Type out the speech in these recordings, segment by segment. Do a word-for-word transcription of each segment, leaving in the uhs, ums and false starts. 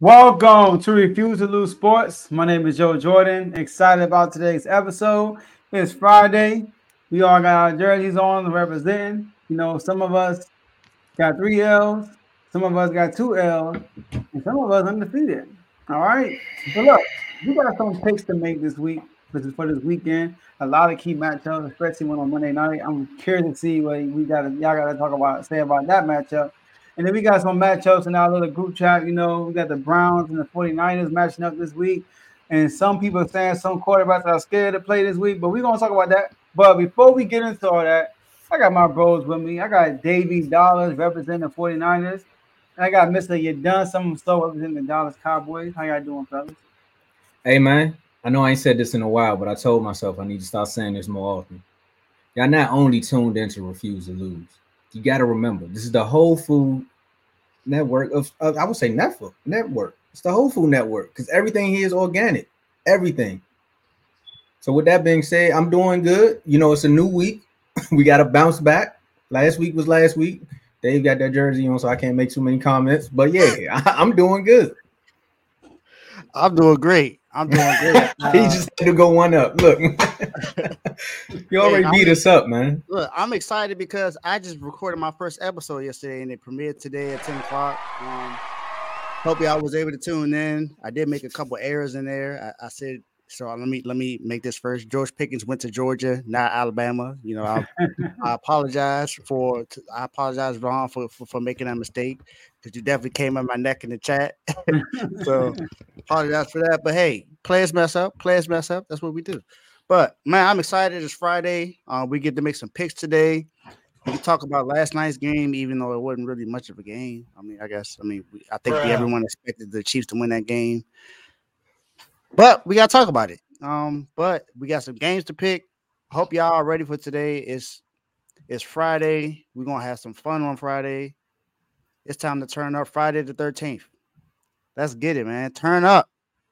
Welcome to Refuse to Lose Sports. My name is Joe Jordan. Excited about today's episode. It's Friday. We all got our jerseys on representing. You know, some of us got three L's, some of us got two L's, and some of us undefeated. All right. But look, we got some picks to make this week. This is for this weekend. A lot of key matchups, especially one on Monday night. I'm curious to see what we got. Y'all got to talk about, say about that matchup. And then we got some matchups in our little group chat. You know, we got the Browns and the 49ers matching up this week. And some people are saying some quarterbacks are scared to play this week, but we're going to talk about that. But before we get into all that, I got my bros with me. I got Davey Dollars representing the 49ers. And I got Mister You Done Something So representing the Dallas Cowboys. How y'all doing, fellas? Hey man, I know I ain't said this in a while, but I told myself I need to start saying this more often. Y'all not only tuned in to Refuse to Lose. You got to remember, this is the Whole Food Network of, of I would say network. Network. It's the Whole Food Network because everything here is organic. Everything. So with that being said, I'm doing good. You know, it's a new week. We got to bounce back. Last week was last week. Dave got that jersey on, so I can't make too many comments. But yeah, I, I'm doing good. I'm doing great. I'm doing great. Uh, he just had to go one up. Look, you already hey, beat us up, man. Look, I'm excited because I just recorded my first episode yesterday and it premiered today at ten o'clock. Um, hope y'all was able to tune in. I did make a couple errors in there. I, I said, so let me let me make this first. George Pickens went to Georgia, not Alabama. You know, I, I apologize for I apologize wrong for, for, for making that mistake because you definitely came at my neck in the chat. So apologize for that. But hey, players mess up. Players mess up. That's what we do. But man, I'm excited. It's Friday. Uh, we get to make some picks today. We can talk about last night's game, even though it wasn't really much of a game. I mean, I guess I mean we, I think we, everyone expected the Chiefs to win that game, but we got to talk about it. Um, but we got some games to pick. Hope y'all are ready for today. It's it's Friday. We're gonna have some fun on Friday. It's time to turn up. Friday the thirteenth. Let's get it, man. Turn up.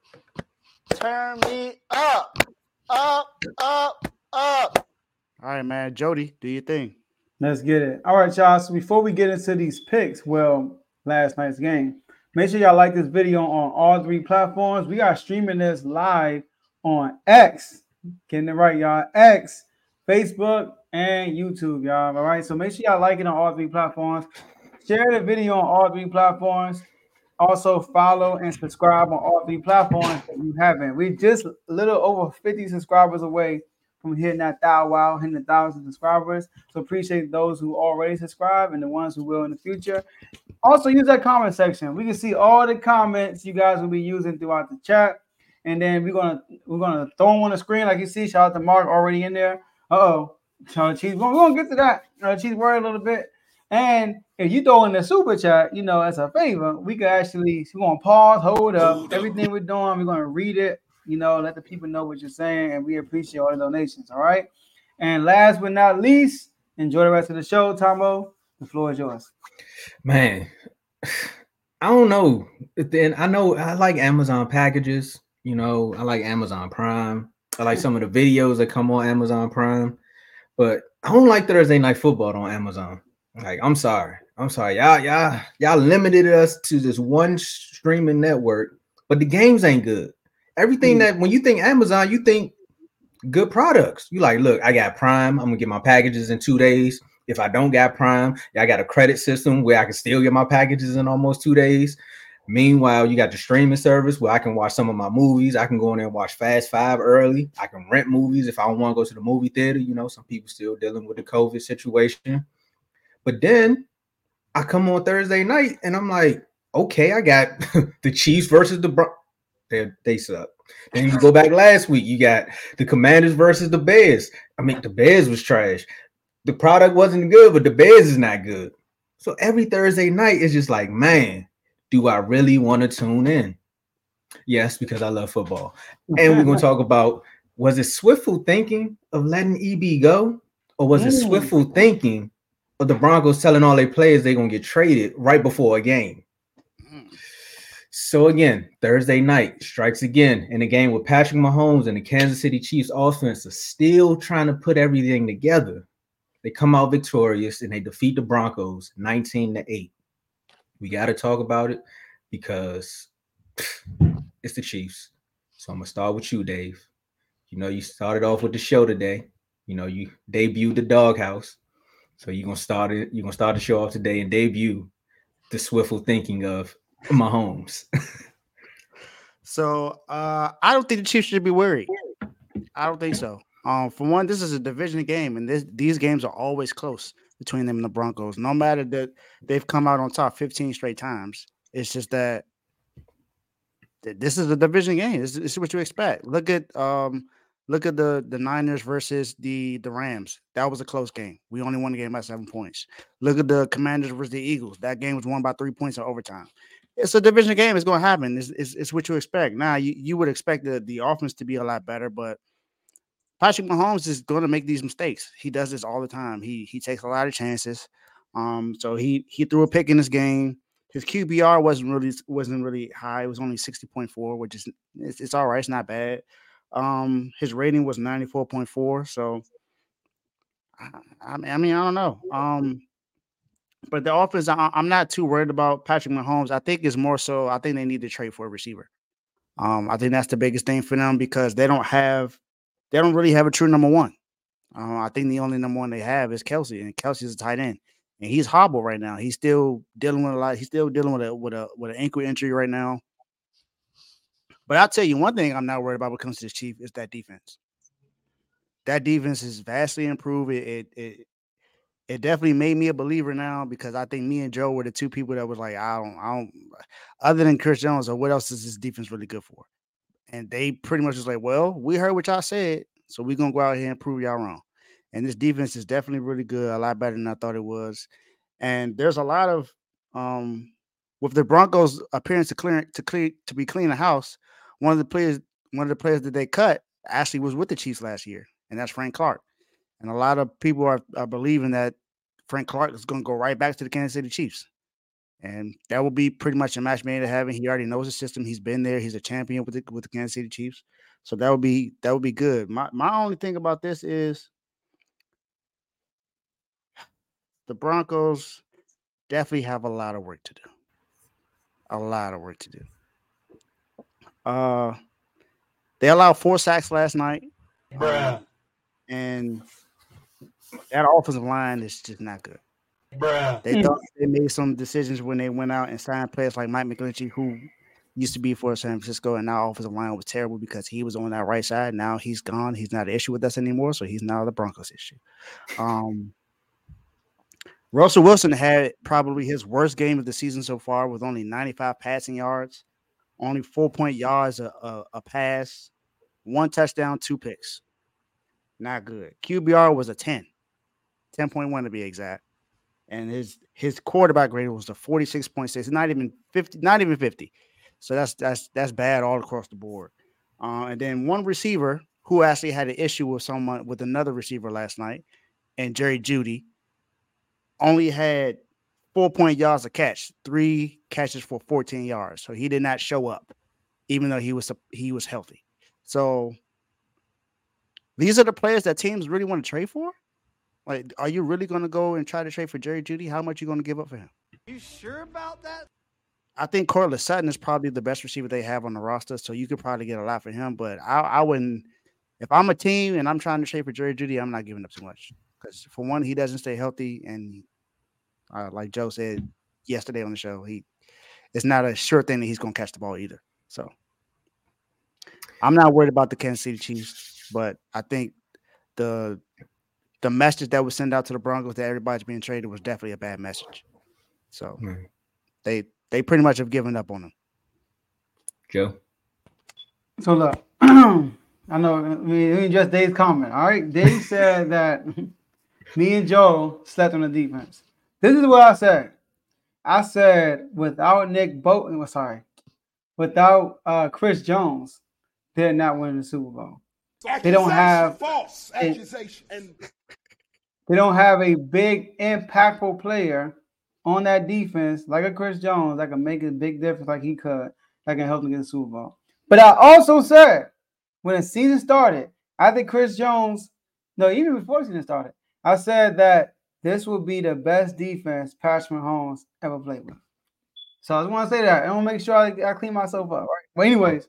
Turn me up. Up, up, up. All right, man. Jody, do your thing. Let's get it. All right, y'all. So before we get into these picks, well, last night's game, make sure y'all like this video on all three platforms. We are streaming this live on X. Getting it right, y'all. X, Facebook, and YouTube, y'all. All right. So make sure y'all like it on all three platforms. Share the video on all three platforms. Also follow and subscribe on all three platforms if you haven't. We're just a little over fifty subscribers away from hitting that thou wow, hitting a thousand subscribers. So appreciate those who already subscribe and the ones who will in the future. Also use that comment section. We can see all the comments you guys will be using throughout the chat. And then we're gonna we're gonna throw them on the screen like you see. Shout out to Mark already in there. Uh oh, Cheese. We're gonna get to that. Uh, Cheese worried a little bit. And if you throw in the super chat, you know, as a favor, we can actually we're gonna pause, hold up, everything we're doing. We're gonna read it, you know, let the people know what you're saying, and we appreciate all the donations. All right. And last but not least, enjoy the rest of the show, Tomo. The floor is yours. Man, I don't know. Then I know I like Amazon packages. You know, I like Amazon Prime. I like some of the videos that come on Amazon Prime, but I don't like Thursday Night Football on Amazon. Like, I'm sorry. I'm sorry. Y'all, y'all, y'all limited us to this one streaming network, but the games ain't good. Everything that when you think Amazon, you think good products. You like, look, I got Prime. I'm gonna get my packages in two days. If I don't got Prime, I got a credit system where I can still get my packages in almost two days. Meanwhile, you got the streaming service where I can watch some of my movies. I can go in there and watch Fast Five early. I can rent movies if I don't want to go to the movie theater. You know, some people still dealing with the COVID situation. But then I come on Thursday night and I'm like, okay, I got the Chiefs versus the Bron- they they suck. Then you go back last week, you got the Commanders versus the Bears. I mean, the Bears was trash. The product wasn't good, but the Bears is not good. So every Thursday night is just like, man, do I really want to tune in? Yes, because I love football. And we're going to talk about, was it swiftful thinking of letting E B go? Or was it Mm. swiftful thinking of the Broncos telling all their players they're going to get traded right before a game? So again, Thursday night strikes again in a game with Patrick Mahomes and the Kansas City Chiefs offense are still trying to put everything together. They come out victorious and they defeat the Broncos nineteen to eight. We got to talk about it because It's the Chiefs. So I'm gonna start with you, Dave. You know, you started off with the show today. You know, you debuted the doghouse. So you're gonna start it, you're gonna start the show off today and debut the swiftful thinking of Mahomes. So uh, I don't think the Chiefs should be worried. I don't think so. Um, for one, this is a division game, and this, these games are always close between them and the Broncos. No matter that they've come out on top fifteen straight times, it's just that th- this is a division game. This, this is what you expect. Look at um, look at the the Niners versus the the Rams. That was a close game. We only won the game by seven points. Look at the Commanders versus the Eagles. That game was won by three points in overtime. It's a division game. It's going to happen. It's, it's, it's what you expect. Now, you, you would expect the, the offense to be a lot better, but Patrick Mahomes is going to make these mistakes. He does this all the time. He he takes a lot of chances. Um, so he he threw a pick in this game. His Q B R wasn't really wasn't really high. It was only sixty point four, which is it's, it's all right. It's not bad. Um, his rating was ninety-four point four. So I, I mean, I mean, I don't know. Um, but the offense, I, I'm not too worried about Patrick Mahomes. I think it's more so. I think they need to trade for a receiver. Um, I think that's the biggest thing for them because they don't have, they don't really have a true number one. Uh, I think the only number one they have is Kelsey, and Kelsey's a tight end, and he's hobbled right now. He's still dealing with a lot. He's still dealing with a with a with an ankle injury right now. But I'll tell you one thing I'm not worried about when it comes to the Chief is that defense. That defense is vastly improved. It it it, it definitely made me a believer now because I think me and Joe were the two people that was like, I don't, I don't, other than Chris Jones, or what else is this defense really good for? And they pretty much was like, well, we heard what y'all said, so we're gonna go out here and prove y'all wrong. And this defense is definitely really good, a lot better than I thought it was. And there's a lot of um with the Broncos appearance to clear to clear to be clean the house. One of the players, one of the players that they cut actually was with the Chiefs last year, and that's Frank Clark. And a lot of people are, are believing that Frank Clark is going to go right back to the Kansas City Chiefs. And that will be pretty much a match made in heaven. He already knows the system. He's been there. He's a champion with the with the Kansas City Chiefs. So that would be that would be good. My my only thing about this is the Broncos definitely have a lot of work to do. A lot of work to do. Uh, they allowed four sacks last night, Bruh. and that offensive line is just not good. Bruh. They thought they made some decisions when they went out and signed players like Mike McGlinchey, who used to be for San Francisco, and now offensive line was terrible because he was on that right side. Now he's gone. He's not an issue with us anymore, so he's now the Broncos issue. Um, Russell Wilson had probably his worst game of the season so far with only ninety-five passing yards, only four-point yards a, a, a pass, one touchdown, two picks. Not good. Q B R was a ten, ten point one to be exact. And his his quarterback rating was a forty-six point six, not even fifty, not even fifty. So that's that's that's bad all across the board. Uh, and then one receiver who actually had an issue with someone with another receiver last night, and Jerry Jeudy only had four point yards a catch, three catches for fourteen yards. So he did not show up, even though he was he was healthy. So these are the players that teams really want to trade for. Like, are you really going to go and try to trade for Jerry Jeudy? How much are you going to give up for him? You sure about that? I think Cortland Sutton is probably the best receiver they have on the roster, so you could probably get a lot for him. But I, I wouldn't. If I'm a team and I'm trying to trade for Jerry Jeudy, I'm not giving up too much because, for one, he doesn't stay healthy, and uh, like Joe said yesterday on the show, he it's not a sure thing that he's going to catch the ball either. So I'm not worried about the Kansas City Chiefs, but I think the the message that was sent out to the Broncos that everybody's being traded was definitely a bad message. So mm. they they pretty much have given up on them. Joe? So look, I know, I mean, just Dave's comment, all right? Dave said that me and Joe slept on the defense. This is what I said. I said without Nick Bolton, well, sorry, without uh, Chris Jones, they're not winning the Super Bowl. They don't have false accusation. And they don't have a big, impactful player on that defense like a Chris Jones that can make a big difference like he could, that can help them get the Super Bowl. But I also said when the season started, I think Chris Jones, no, even before the season started, I said that this will be the best defense Patrick Mahomes ever played with. So I just want to say that. I want to make sure I, I clean myself up. Right. But anyways,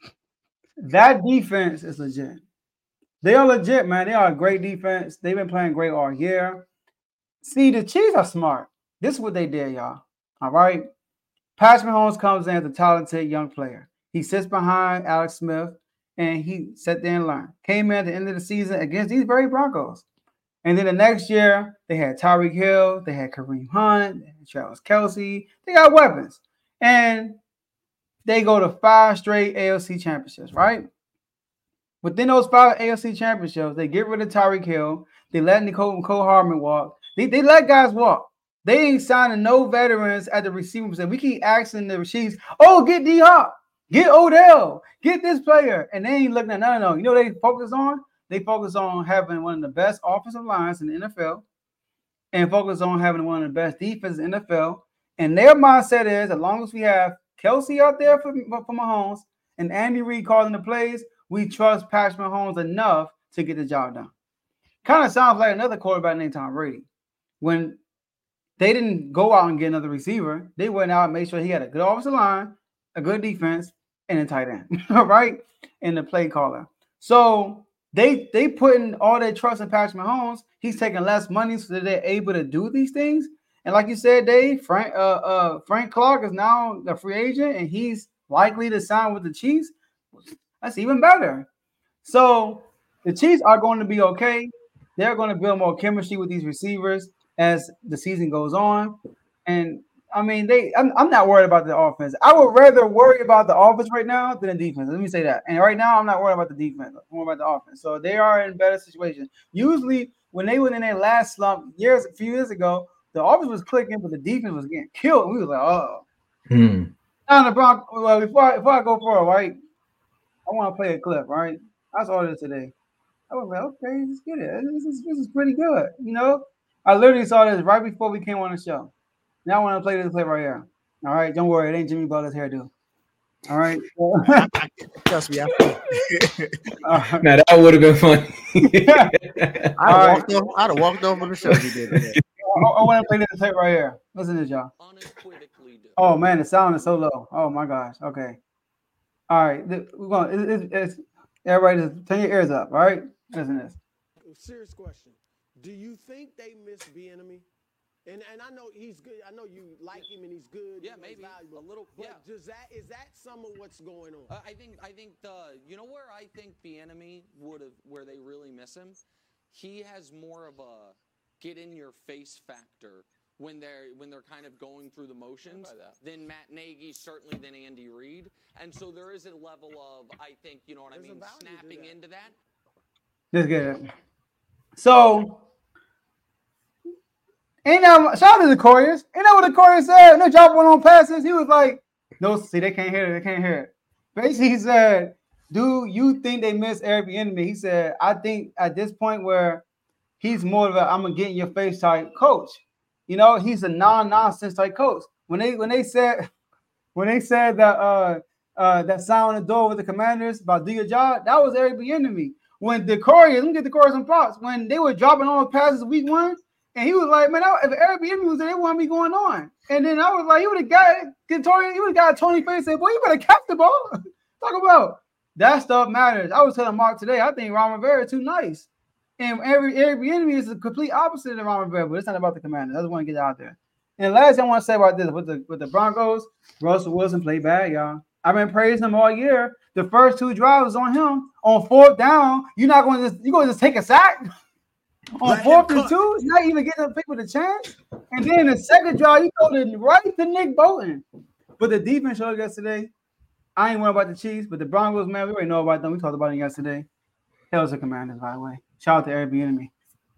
that defense is legit. They are legit, man. They are a great defense. They've been playing great all year. See, the Chiefs are smart. This is what they did, y'all. All right. Patrick Mahomes comes in as a talented young player. He sits behind Alex Smith, and he sat there and learned. Came in at the end of the season against these very Broncos. And then the next year, they had Tyreek Hill, they had Kareem Hunt, they had Travis Kelce. They got weapons. And they go to five straight A F C championships, right? Within those five A F C championships, they get rid of Tyreek Hill. They let Nicole, Nicole Hardman walk. They, they let guys walk. They ain't signing no veterans at the receiver position. We keep asking the Chiefs, oh, get D-Hop, get Odell, get this player. And they ain't looking at none of them. You know what they focus on? They focus on having one of the best offensive lines in the N F L and focus on having one of the best defenses in the N F L. And their mindset is, as long as we have Kelce out there for, for Mahomes and Andy Reid calling the plays, we trust Patrick Mahomes enough to get the job done. Kind of sounds like another quarterback named Tom Brady. When they didn't go out and get another receiver, they went out and made sure he had a good offensive line, a good defense, and a tight end, right? And the play caller. So they they putting all their trust in Patrick Mahomes. He's taking less money so that they're able to do these things. And like you said, Dave, Frank uh, uh, Frank Clark is now a free agent, and he's likely to sign with the Chiefs. That's even better. So the Chiefs are going to be okay. They're going to build more chemistry with these receivers as the season goes on. And I mean, they I'm, I'm not worried about the offense. I would rather worry about the offense right now than the defense. Let me say that. And right now, I'm not worried about the defense. I'm worried about the offense. So they are in better situations. Usually, when they were in their last slump years, a few years ago, the offense was clicking, but the defense was getting killed. We was like, oh. Hmm. Now the Broncos. Well, before I, before I go forward, right, I want to play a clip. Right, I saw this today. I was like, okay, let's get it. This is this is pretty good. You know, I literally saw this right before we came on the show. Now I want to play this clip right here. All right, don't worry, it ain't Jimmy Butler's hairdo. All right. Trust me. I uh, Now that would have been funny. I'd All right. have walked off. I'd have walked off on the show if he did that. I, I want to play this clip right here. Listen to this, y'all. Unequivocally do. Oh man, the sound is so low. Oh my gosh. Okay. All right. th- We're going. It, it, it's everybody just turn your ears up. All right. Listen to this. Serious question. Do you think they miss Bieniemy? And and I know he's good. I know you like him and he's good. Yeah, you know, he's maybe valuable. a little. But Yeah, does that is that some of what's going on? uh, I think I think the you know where I think Bieniemy would have where they really miss him. He has more of a get in your face factor when they're when they're kind of going through the motions than Matt Nagy, certainly than Andy Reid. And so there is a level of I think you know what There's I a mean, value to snapping that. into that. Let's get it. So, ain't that shout out to the Couriers. Ain't that what the Courier said? No drop one on passes. He was like, no, see, they can't hear it. They can't hear it. Basically, he said, do you think they miss Eric Bieniemy? He said, I think at this point where he's more of a I'm gonna get in your face type coach. You know, he's a non-nonsense type coach. When they when they said when they said that uh uh that sign on the door with the Commanders about do your job, that was Eric Bieniemy. When the Couriers, let me get the Couriers some props. When they were dropping all the passes week one, and he was like, man, if Eric Bieniemy was there, they want me going on. And then I was like, he would have got Tori, he would have got Tony Face said, boy, you better catch the ball. Talk about that stuff matters. I was telling Mark today, I think Ron Rivera is too nice. And every Eric Bieniemy is the complete opposite of Ron Rivera, but it's not about the Commanders. I just want to get it out there. And last thing I want to say about this with the with the Broncos, Russell Wilson played bad, y'all. I've been praising him all year. The first two drives on him on fourth down. You're not going to just, you're going to just take a sack on Let fourth him and two. It's not even getting people the chance. And then the second drive, you go to right to Nick Bolton. But the defense showed yesterday. I ain't worried about the Chiefs, but the Broncos, man, we already know about them. We talked about them yesterday. Hell's the Commanders, by the way. Shout out to Eric Bieniemy.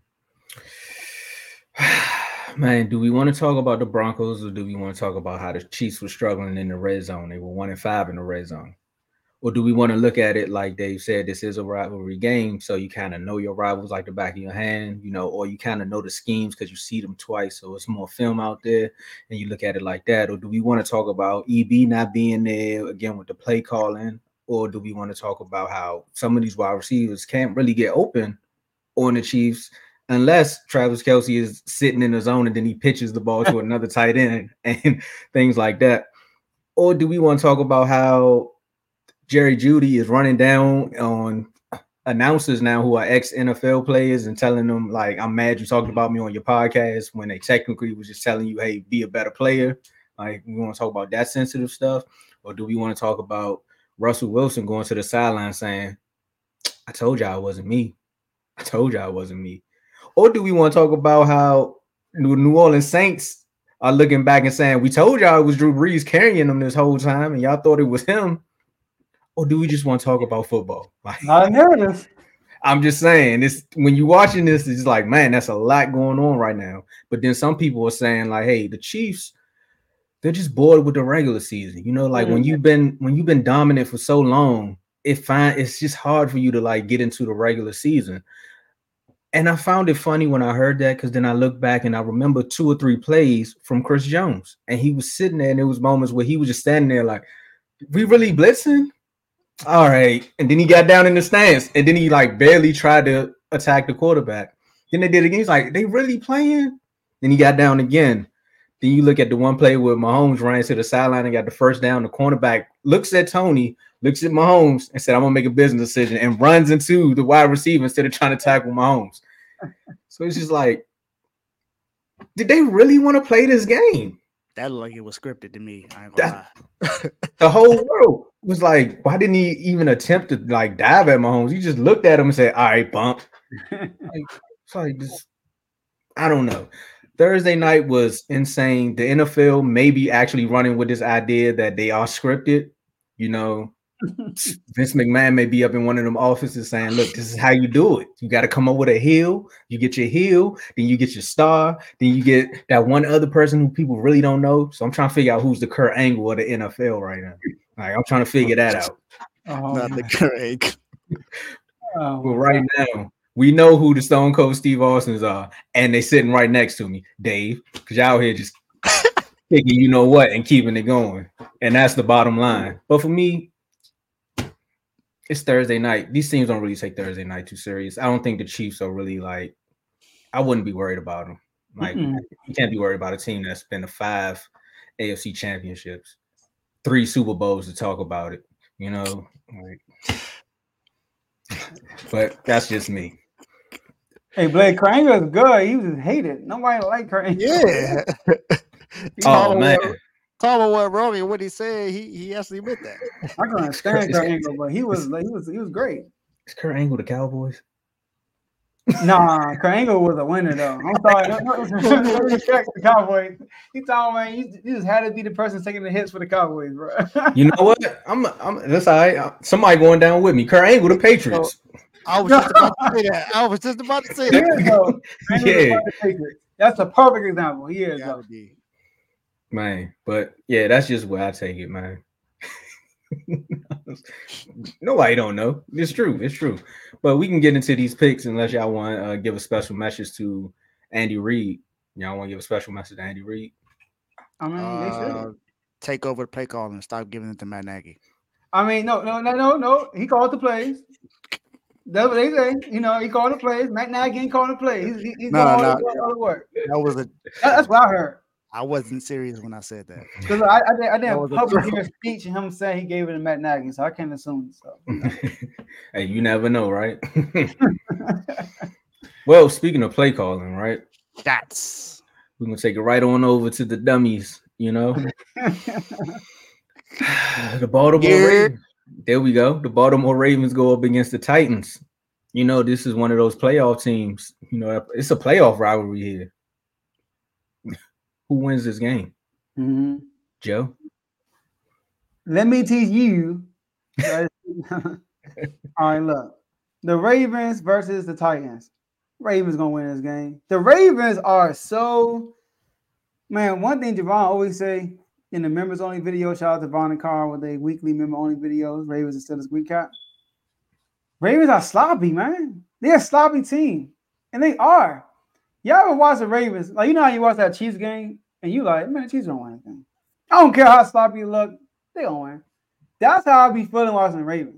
Man, do we want to talk about the Broncos or do we want to talk about how the Chiefs were struggling in the red zone? They were one and five in the red zone. Or do we want to look at it like Dave said, this is a rivalry game, so you kind of know your rivals like the back of your hand, you know, or you kind of know the schemes because you see them twice, so it's more film out there, and you look at it like that. Or do we want to talk about E B not being there, again, with the play calling? Or do we want to talk about how some of these wide receivers can't really get open on the Chiefs unless Travis Kelce is sitting in the zone and then he pitches the ball to another tight end and things like that. Or do we want to talk about how Jerry Jeudy is running down on announcers now who are ex-N F L players and telling them, like, I'm mad you talked about me on your podcast, when they technically was just telling you, hey, be a better player? Like, we want to talk about that sensitive stuff? Or do we want to talk about Russell Wilson going to the sideline saying, I told y'all it wasn't me. I told y'all it wasn't me. Or do we want to talk about how New Orleans Saints are looking back and saying, we told y'all it was Drew Brees carrying them this whole time and y'all thought it was him? Or do we just want to talk about football? Like, Not a narrative. I'm just saying, this when you're watching this, it's like, man, that's a lot going on right now. But then some people are saying, like, hey, the Chiefs, they're just bored with the regular season. You know, like mm-hmm. when you've been when you've been dominant for so long, it find it's just hard for you to like get into the regular season. And I found it funny when I heard that, because then I look back and I remember two or three plays from Chris Jones, and he was sitting there, and there was moments where he was just standing there like, we really blitzing? All right. And then he got down in the stance, and then he like barely tried to attack the quarterback. Then they did it again. He's like, they really playing? Then he got down again. Then you look at the one play where Mahomes ran to the sideline and got the first down. The cornerback looks at Tony, looks at Mahomes, and said, I'm going to make a business decision, and runs into the wide receiver instead of trying to tackle Mahomes. So it's just like, did they really want to play this game? That looked like it was scripted to me. I ain't gonna lie. The whole world was like, why didn't he even attempt to like dive at Mahomes? He just looked at him and said, all right, bump. Like, it's like this, I don't know. Thursday night was insane. The N F L may be actually running with this idea that they are scripted. You know, Vince McMahon may be up in one of them offices saying, look, this is how you do it. You got to come up with a heel. You get your heel, then you get your star, then you get that one other person who people really don't know. So I'm trying to figure out who's the Kurt Angle of the N F L right now. Like, I'm trying to figure that out. Oh, not the Kurt Angle. Oh, but right now, we know who the Stone Cold Steve Austins are, and they sitting right next to me, Dave, because y'all here just thinking you know what and keeping it going. And that's the bottom line. But for me, it's Thursday night. These teams don't really take Thursday night too serious. I don't think the Chiefs are really like, I wouldn't be worried about them. Like, mm-hmm. You can't be worried about a team that's been to five A F C championships, three Super Bowls to talk about it, you know? Like, but that's just me. Hey, Blake Krangle is good. He was hated. Nobody liked Krangle. Yeah. Oh, man. Talking about what Romy, what he said, he he actually meant that. I can understand Kurt Angle, but he was like he was he was great. Is Kurt Angle the Cowboys? Nah, Kurt Angle was a winner though. I'm sorry, no, no, no respect the Cowboys. He told man, you, you just had to be the person taking the hits for the Cowboys, bro. You know what? I'm I'm that's all right. Somebody going down with me. Kurt Angle, the Patriots. So, I was just about to say that. I was just about to say that. Yeah, that's a perfect example. He is. Man, but yeah, that's just where I take it, man. Nobody don't know. It's true. It's true. But we can get into these picks unless y'all want to uh, give a special message to Andy Reid. Y'all want to give a special message to Andy Reid? I mean, uh, they should take over the play calling and stop giving it to Matt Nagy. I mean, no, no, no, no, no. He called the plays. That's what they say. You know, he called the plays. Matt Nagy ain't calling the plays. He's, he's no, doing no, all, the, all the work. That was a. That, that's what I heard. I wasn't serious when I said that. Because I, I, did, I did a public hearing speech and him saying he gave it to Matt Nagy, so I can't assume so. You know. Hey, you never know, right? Well, speaking of play calling, right? That's we're gonna take it right on over to the dummies. You know, the Baltimore yeah. Ravens. There we go. The Baltimore Ravens go up against the Titans. You know, this is one of those playoff teams. You know, it's a playoff rivalry here. Who wins this game? Mm-hmm. Joe? Let me teach you. All right, look. The Ravens versus the Titans. Ravens going to win this game. The Ravens are so... Man, one thing Javon always say in the members-only video, shout out to Vaughn and Carl with their weekly member-only videos, Ravens instead of Recap. Ravens are sloppy, man. They're a sloppy team. And they are. Y'all ever watch the Ravens? Like, you know how you watch that Chiefs game and you like, man, the Chiefs don't win anything. I don't care how sloppy you look, they don't win. That's how I be feeling watching the Ravens.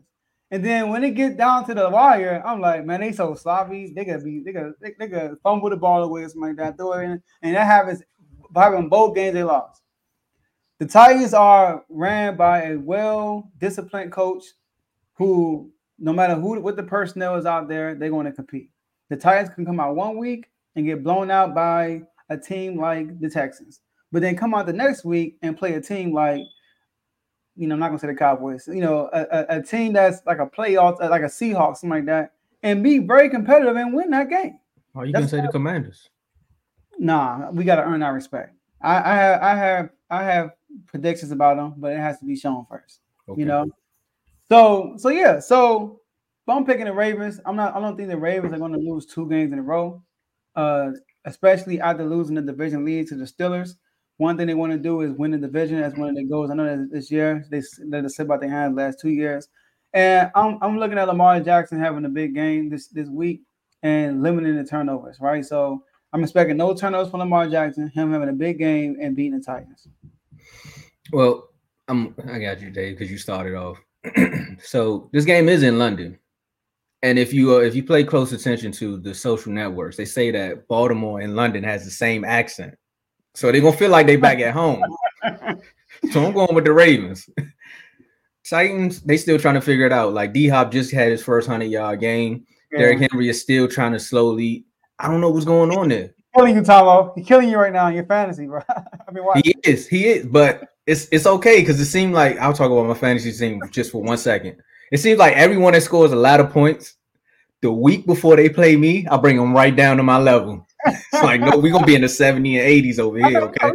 And then when it get down to the wire, I'm like, man, they so sloppy. They gotta be, they gotta, they, they gotta fumble the ball away or something like that. Throw it in, and that happens. Having both games they lost. The Titans are ran by a well-disciplined coach who, no matter who what the personnel is out there, they're going to compete. The Titans can come out one week and get blown out by a team like the Texans, but then come out the next week and play a team like, you know, I'm not going to say the Cowboys, you know, a, a, a team that's like a playoff, like a Seahawks, something like that, and be very competitive and win that game. Or you can say the Commanders. Nah, we got to earn our respect. I, I have, I have, I have predictions about them, but it has to be shown first. Okay. You know. So, so yeah. So, if I'm picking the Ravens, I'm not. I don't think the Ravens are going to lose two games in a row, uh, especially after losing the division lead to the Steelers. One thing they want to do is win the division. That's one of their goals. I know that this year they let us sit about their hands the last two years, and I'm I'm looking at Lamar Jackson having a big game this this week and limiting the turnovers. Right, so. I'm expecting no turnovers from Lamar Jackson, him having a big game and beating the Titans. Well, I'm I got you, Dave, because you started off. So this game is in London, and if you uh, if you pay close attention to the social networks, they say that Baltimore and London has the same accent, so they're gonna feel like they back at home. So I'm going with the Ravens. Titans, they still trying to figure it out. Like D-Hop just had his first hundred yard game. Yeah. Derrick Henry is still trying to slowly. I don't know what's going on there. Killing you, Tomo. He's killing you right now in your fantasy, bro. I mean, he is, he is, but it's it's okay because it seemed like I'll talk about my fantasy team just for one second. It seems like everyone that scores a lot of points the week before they play me, I bring them right down to my level. It's like, no, we're gonna be in the seventies and eighties over here, okay?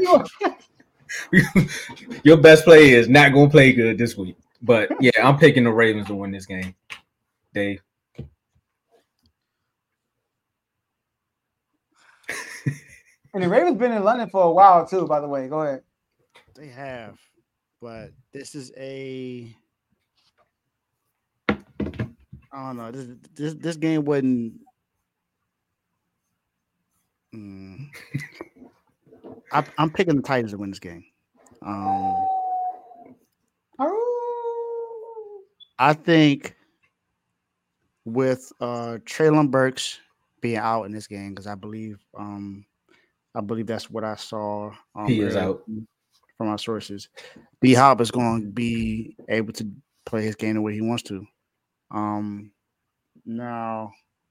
Your best player is not gonna play good this week, but yeah, I'm picking the Ravens to win this game. Dave. And the Ravens been in London for a while too, by the way. Go ahead. They have, but this is a I don't know. This this this game wasn't. Mm, I, I'm picking the Titans to win this game. Um, I think with uh, Treylon Burks being out in this game because I believe. Um, I believe that's what I saw. Um, he is out from our sources. D-Hop is going to be able to play his game the way he wants to. Um, now,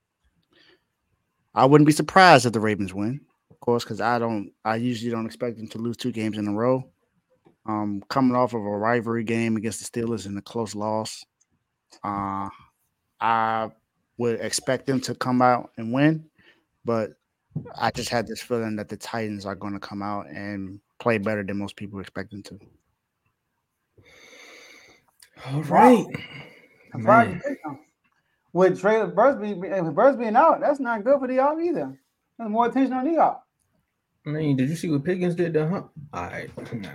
I wouldn't be surprised if the Ravens win, of course, because I don't. I usually don't expect them to lose two games in a row. Um, coming off of a rivalry game against the Steelers and a close loss, uh, I would expect them to come out and win, but. I just had this feeling that the Titans are going to come out and play better than most people expect them to. All right. Wow. With Trey Burks being, Burks being out, that's not good for the Hawks either. There's more attention on the Hawks. I mean, did you see what Pickens did to Hunt? All right.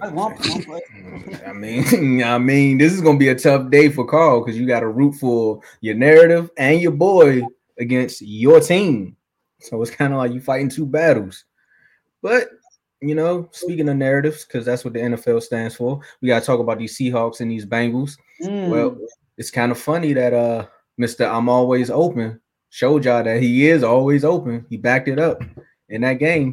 I mean, I mean, this is going to be a tough day for Carl because you got to root for your narrative and your boy against your team. So it's kind of like you fighting two battles. But, you know, speaking of narratives, because that's what the N F L stands for, we got to talk about these Seahawks and these Bengals. Mm. Well, it's kind of funny that uh, Mister I'm Always Open showed y'all that he is always open. He backed it up in that game.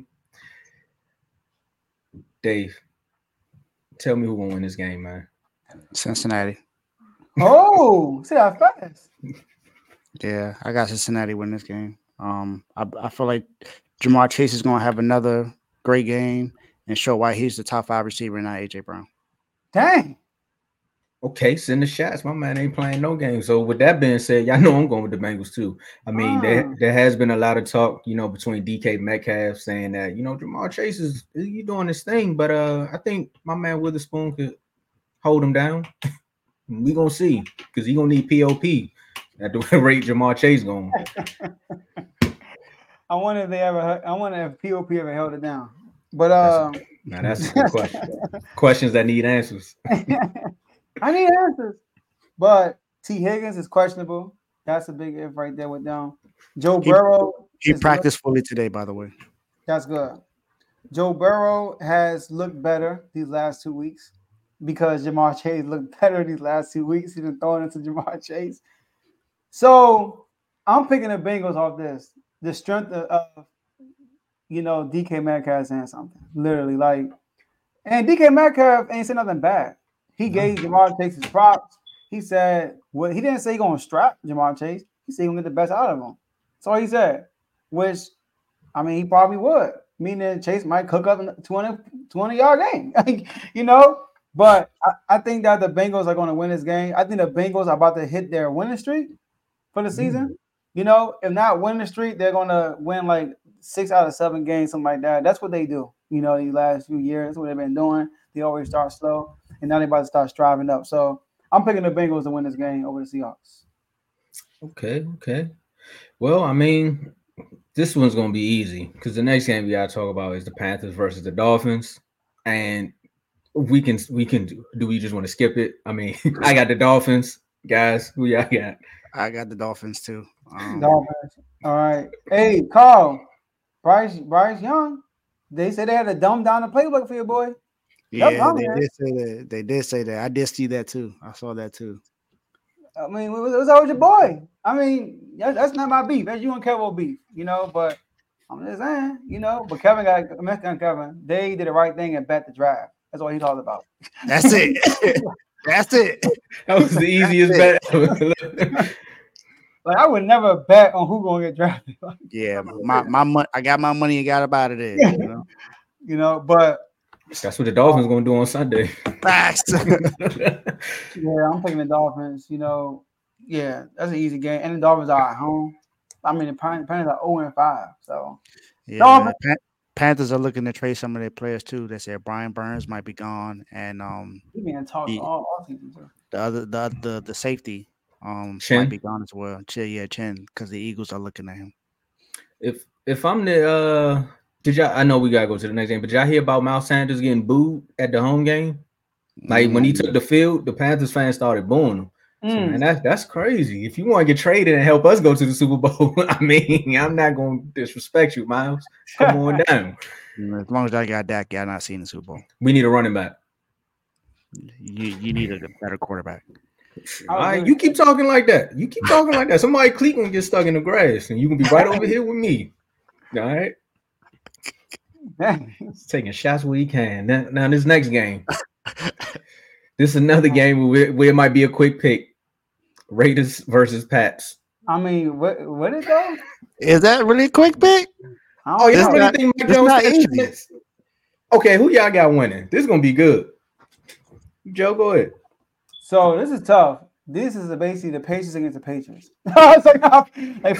Dave, tell me who will win this game, man. Cincinnati. Oh, see how fast. Yeah, I got Cincinnati win this game. Um, I, I feel like Ja'Marr Chase is going to have another great game and show why he's the top five receiver and not A J Brown. Dang. Okay, send the shots. My man ain't playing no game. So with that being said, y'all know I'm going with the Bengals too. I mean, ah. there, there has been a lot of talk, you know, between D K Metcalf saying that, you know, Ja'Marr Chase is you doing this thing, but uh, I think my man Witherspoon could hold him down. We gonna see because he gonna need P O P at the rate Ja'Marr Chase going. I wonder if they ever. I wonder if P O P ever held it down. But uh, that's a, now that's a good question. Questions that need answers. I need answers. But T Higgins is questionable. That's a big if right there with them. Joe he, Burrow. He practiced good. fully today, by the way. That's good. Joe Burrow has looked better these last two weeks because Ja'Marr Chase looked better these last two weeks. He's been throwing into Ja'Marr Chase. So I'm picking the Bengals off this. The strength of, of you know, D K Metcalf saying something. Literally, like, and D K Metcalf ain't said nothing bad. He gave Jamar Chase his props. He said, well, he didn't say he gonna strap Jamar Chase. He said he gonna get the best out of him. That's all he said. Which, I mean, he probably would. Meaning Chase might cook up a two hundred yard game, you know. But I, I think that the Bengals are going to win this game. I think the Bengals are about to hit their winning streak for the season. Mm. You know, if not winning the streak, they're going to win like six out of seven games, something like that. That's what they do. You know, these last few years, that's what they've been doing. They always start slow, and now they're about to start striving up. So I'm picking the Bengals to win this game over the Seahawks. Okay, okay. Well, I mean, this one's going to be easy because the next game we got to talk about is the Panthers versus the Dolphins. And we can, we can do, do we just want to skip it? I mean, I got the Dolphins. Guys, who y'all got? I got the Dolphins too. Um, Dolphins. All right. Hey, Carl, Bryce, Bryce Young, they said they had to dumb down the playbook for your boy. Yeah, they did say that. They did say that. I did see that too. I saw that too. I mean, what's up with your boy? I mean, that's, that's not my beef. That's you and Kevin beef, you know. But I'm just saying, you know. But Kevin got Mexican Kevin. They did the right thing and bet the draft. That's all he talked about. That's it. That's it. That was the easiest bet. Like I would never bet on who gonna get drafted. Yeah, my my money. I got my money and got up out of there. You know, you know. But that's what the Dolphins gonna do on Sunday. Facts. Yeah, I'm picking the Dolphins. You know, yeah, that's an easy game, and the Dolphins are at home. I mean, the Panthers are zero and five. So yeah, Pan- Panthers are looking to trade some of their players too. They said Brian Burns might be gone, and um, he being talked the, all, all season too. The other, the the the safety um Chin. might be gone as well. Chin, yeah, Chin, because the Eagles are looking at him. If if I'm the uh, did y'all? I know we gotta go to the next game, but did y'all hear about Miles Sanders getting booed at the home game? Like mm. when he took the field, the Panthers fans started booing him. Mm. So, man, that's that's crazy. If you want to get traded and help us go to the Super Bowl, I mean, I'm not going to disrespect you, Miles. Come on down. As long as I got Dak, y'all not seeing the Super Bowl. We need a running back. You you need a better quarterback. All right, you keep talking like that. You keep talking like that. Somebody cleat gonna get stuck in the grass, and you can be right over here with me. All right. He's taking shots where he can. Now, now this next game. This is another game where, where it might be a quick pick. Raiders versus Pats. I mean, what what is that? Is that really a quick pick? Oh, y'all really think Mike Jones? Okay, who y'all got winning? This is gonna be good. Joe, go ahead. So this is tough. This is basically the Patriots against the Patriots. It's like, like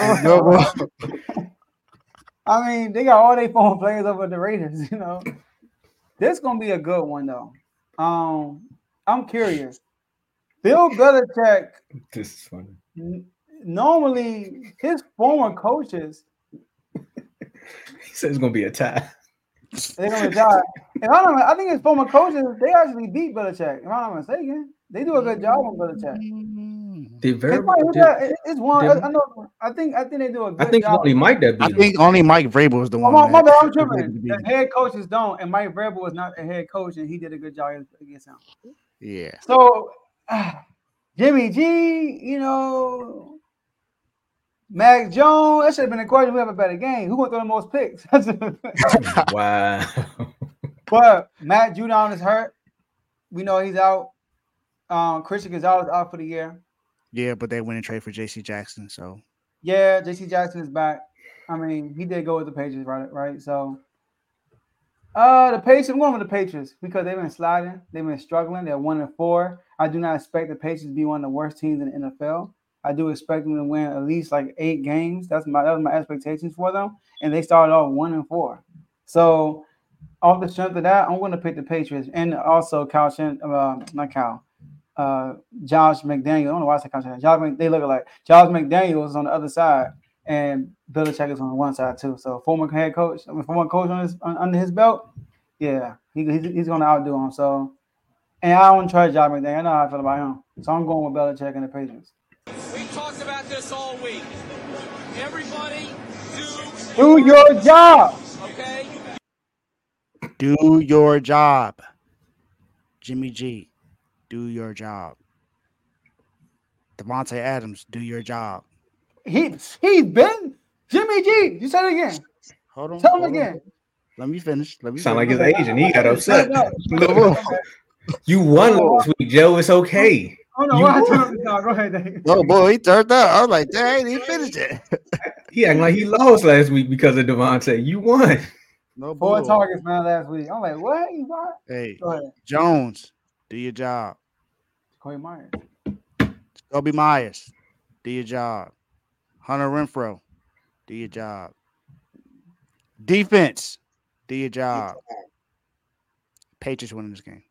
I mean, they got all their former players over the Raiders. You know, this is gonna be a good one though. Um, I'm curious. Bill Belichick. This is funny. N- normally, his former coaches. He said it's gonna be a tie. They're gonna die. If I don't, I think his former coaches they actually beat Belichick. If I'm not mistaken, they do a good job on Belichick. They very. It's, it's one. I, I know. I think. I think they do a good job. I think job. only Mike that beat. I think only Mike Vrabel was the one. Oh, my, my bad, I'm tripping. The head coaches don't, and Mike Vrabel was not the head coach, and he did a good job against him. Yeah. So, uh, Jimmy G, you know. Mac Jones, that should have been a question. We have a better game. Who gonna throw the most picks? Wow. But Matt Judon is hurt. We know he's out. Um, Christian Gonzalez is out for the year. Yeah, but they went and trade for J C Jackson. So yeah, J C Jackson is back. I mean, he did go with the Patriots, right? Right. So, uh, the Patriots. I'm going with the Patriots because they've been sliding. They've been struggling. They're one and four. I do not expect the Patriots to be one of the worst teams in the N F L. I do expect them to win at least like eight games. That's my that was my expectations for them. And they started off one and four. So off the strength of that, I'm going to pick the Patriots and also Kyle Shan, uh, not Kyle, uh, Josh McDaniel. I don't know why I said Kyle Shan. Josh Mc, they look alike. Josh McDaniel is on the other side, and Belichick is on one side too. So former head coach, I mean, former coach on his on, under his belt, yeah, he, he's, he's going to outdo him. So, and I don't trust Josh McDaniel. I know how I feel about him. So I'm going with Belichick and the Patriots. We talked about this all week. Everybody do, do your job. Okay? Do your job. Jimmy G, do your job. Devontae Adams, do your job. He he's been Jimmy G. You said it again. Hold on. Tell him hold again. On. Let me finish. Let me Sound like finish. his agent. He got upset. No, Look, you won last week, Joe. It's okay. Oh no, You what I won. no, go ahead, Dave. Oh boy, he turned up. I was like, dang, he finished it. He acting like he lost last week because of Devontae. You won. No Four bull. targets, man, last week. I'm like, what? You what? Hey, Go ahead. Jones, do your job. Corey Myers. Kobe Myers, do your job. Hunter Renfro, do your job. Defense, do your job. Patriots winning this game.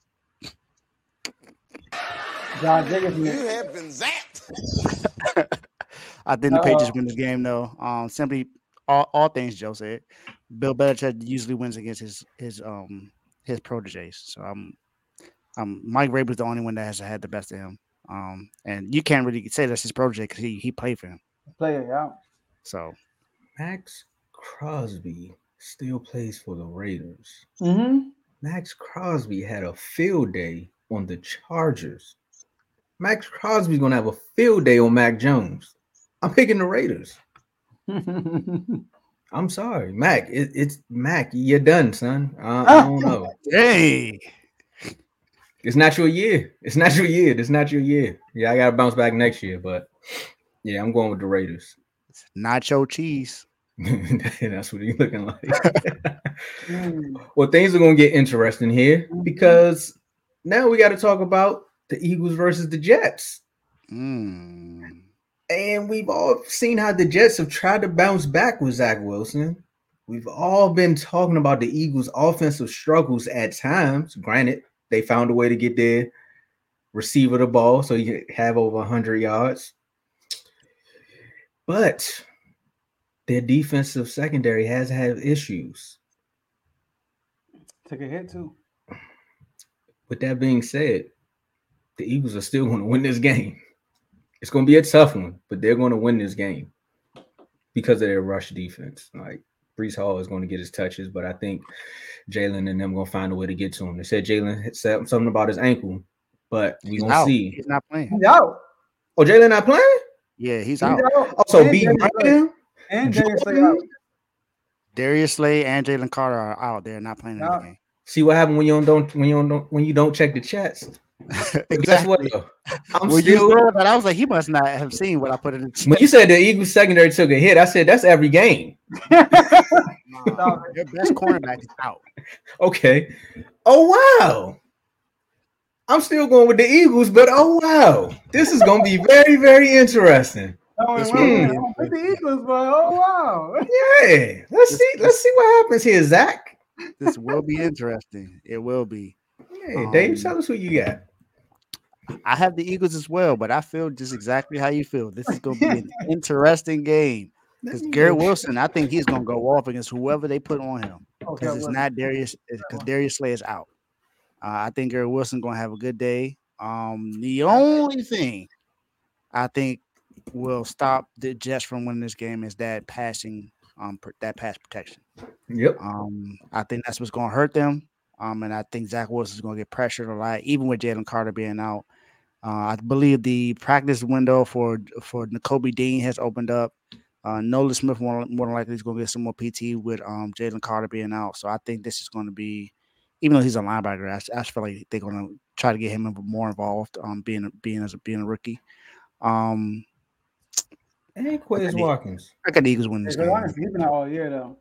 John Jacobs. You have been zapped. I think the Patriots Uh-oh. win this game, though. Um, simply all, all things Joe said. Bill Belichick usually wins against his his um his proteges. So I'm um Mike Vrabel's the only one that has had the best of him. Um, and you can't really say that's his protege because he he played for him. Player, yeah. So Max Crosby still plays for the Raiders. Mm-hmm. Max Crosby had a field day on the Chargers. Max Crosby's gonna have a field day on Mac Jones. I'm picking the Raiders. I'm sorry, Mac. It, it's Mac. You're done, son. Uh, I don't know. hey, It's not your year. It's not your year. It's not your year. Yeah, I gotta bounce back next year, but yeah, I'm going with the Raiders. nacho cheese. That's what he's looking like. Mm. Well, things are gonna get interesting here because now we got to talk about the Eagles versus the Jets. Mm. And we've all seen how the Jets have tried to bounce back with Zach Wilson. We've all been talking about the Eagles' offensive struggles at times. Granted, they found a way to get their receiver the ball so you can have over one hundred yards. But their defensive secondary has had issues. Took a hit, too. With that being said, the Eagles are still going to win this game. It's going to be a tough one, but they're going to win this game because of their rush defense. Like, Breece Hall is going to get his touches, but I think Jalen and them going to find a way to get to him. They said Jalen said something about his ankle, but we're going to see. He's not playing. He's out. Oh, Jalen not playing? Yeah, he's He's out. out. Also, And B. Darius Slay. Graham? And Darius Slay Jordan? out. Darius Slay and Jalen Carter are out. They're not playing in Yeah. the game. See what happened when you don't when you don't when you don't check the chats. Exactly. Guess what though? I'm When you still saw that, I was like, he must not have seen what I put in the chat. when you said the Eagles secondary took a hit, I said that's every game. Nah, their best cornerback is out. Okay. Oh wow. I'm still going with the Eagles, but oh wow, this is gonna be very, very interesting. Oh, This well, will yeah, be- I'm with the Eagles, but oh wow. Yeah, let's see, let's see what happens here, Zach. This will be interesting. It will be. Yeah, Dave, Um, tell us who you got. I have the Eagles as well, but I feel just exactly how you feel. This is going to be an interesting game because Garrett Wilson, I think he's going to go off against whoever they put on him Okay, because it's well, not Darius because Darius Slay is out. Uh, I think Garrett Wilson going to have a good day. Um, the only thing I think will stop the Jets from winning this game is that passing, um, pr- that pass protection. Yep. Um, I think that's what's going to hurt them. Um, and I think Zach Wilson is going to get pressured a lot, even with Jalen Carter being out. Uh, I believe the practice window for for Nakobe Dean has opened up. Uh, Nolan Smith more, more than likely is going to get some more P T with um, Jalen Carter being out. So I think this is going to be, even though he's a linebacker, I, I feel like they're going to try to get him more involved, um, being being as a, being a rookie. Um, And Quez Okay. Watkins. I got the Eagles winning this Hey, game. honestly, he's been out all year though.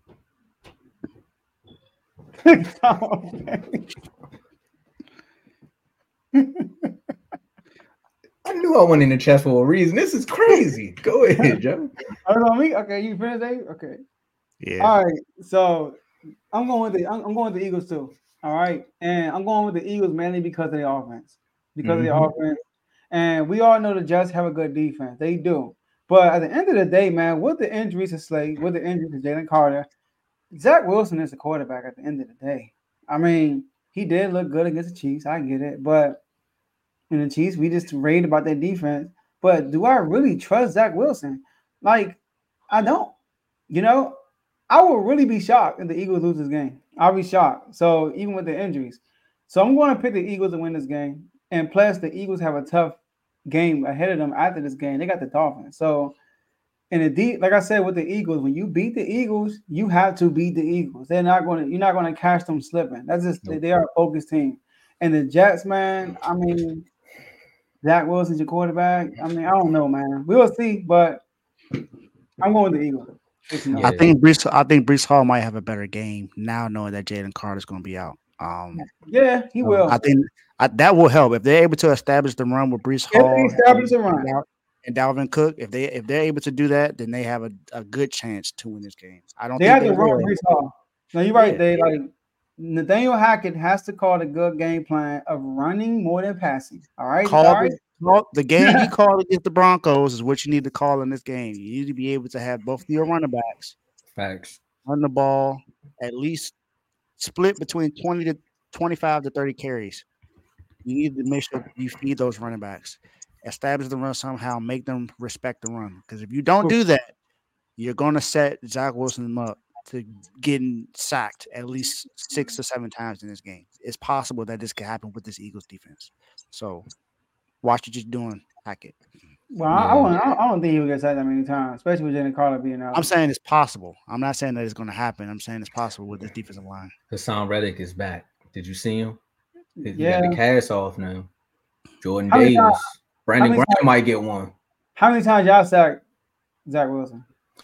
I knew I went in the chest for a reason. This is crazy. Go ahead, Joe. Oh, no, me? Okay, you finished, Dave? Okay. Yeah. All right. So I'm going with the I'm, I'm going with the Eagles too. All right. And I'm going with the Eagles mainly because of their offense. Because of their Mhm. offense. And we all know the Jets have a good defense. They do. But at the end of the day, man, with the injuries to Slade, with the injuries to Jalen Carter, Zach Wilson is the quarterback at the end of the day. I mean, he did look good against the Chiefs. I get it. But in the Chiefs, we just raved about their defense. But do I really trust Zach Wilson? Like, I don't. You know, I will really be shocked if the Eagles lose this game. I'll be shocked. So even with the injuries. So I'm going to pick the Eagles to win this game. And plus, the Eagles have a tough game ahead of them after this game. They got the Dolphins. So in the deep, like I said with the Eagles, when you beat the Eagles, you have to beat the Eagles. They're not going to. You're not going to catch them slipping. That's just Nope. they are a focused team. And the Jets, man. I mean, Zach Wilson's your quarterback. I mean, I don't know, man. We'll see, but I'm going with the Eagles. Yeah. I think Brees. I think Brees Hall might have a better game now, knowing that Jalen Carter's going to be out. Um, Yeah, he will. I think I, that will help if they're able to establish the run with Brees If they Hall establish and, a run. Dal- and Dalvin Cook. If they if they're able to do that, then they have a, a good chance to win this game. I don't They think have they to run will. Brees Hall. No, you're right. Yeah. They like Nathaniel Hackett has to call the good game plan of running more than passing. All right, Call all right. the, call the game you called against the Broncos is what you need to call in this game. You need to be able to have both of your running backs Facts. run the ball at least split between twenty to twenty-five to thirty carries. You need to make sure you feed those running backs, establish the run somehow, make them respect the run. Because if you don't do that, you're going to set Zach Wilson up to getting sacked at least six or seven times in this game. It's possible that this could happen with this Eagles defense. So watch what you're doing, Hackett. Well, I, I, Yeah. want, I, don't, I don't think he will get sacked that many times, especially with Jalen Carter being out. I'm saying it's possible. I'm not saying that it's going to happen. I'm saying it's possible with this defensive line. Hassan Reddick is back. Did you see him? He he Yeah. got the cast off now. Jordan How many Davis. times- Brandon how many Graham might get one. How many times y'all sacked Zach Wilson?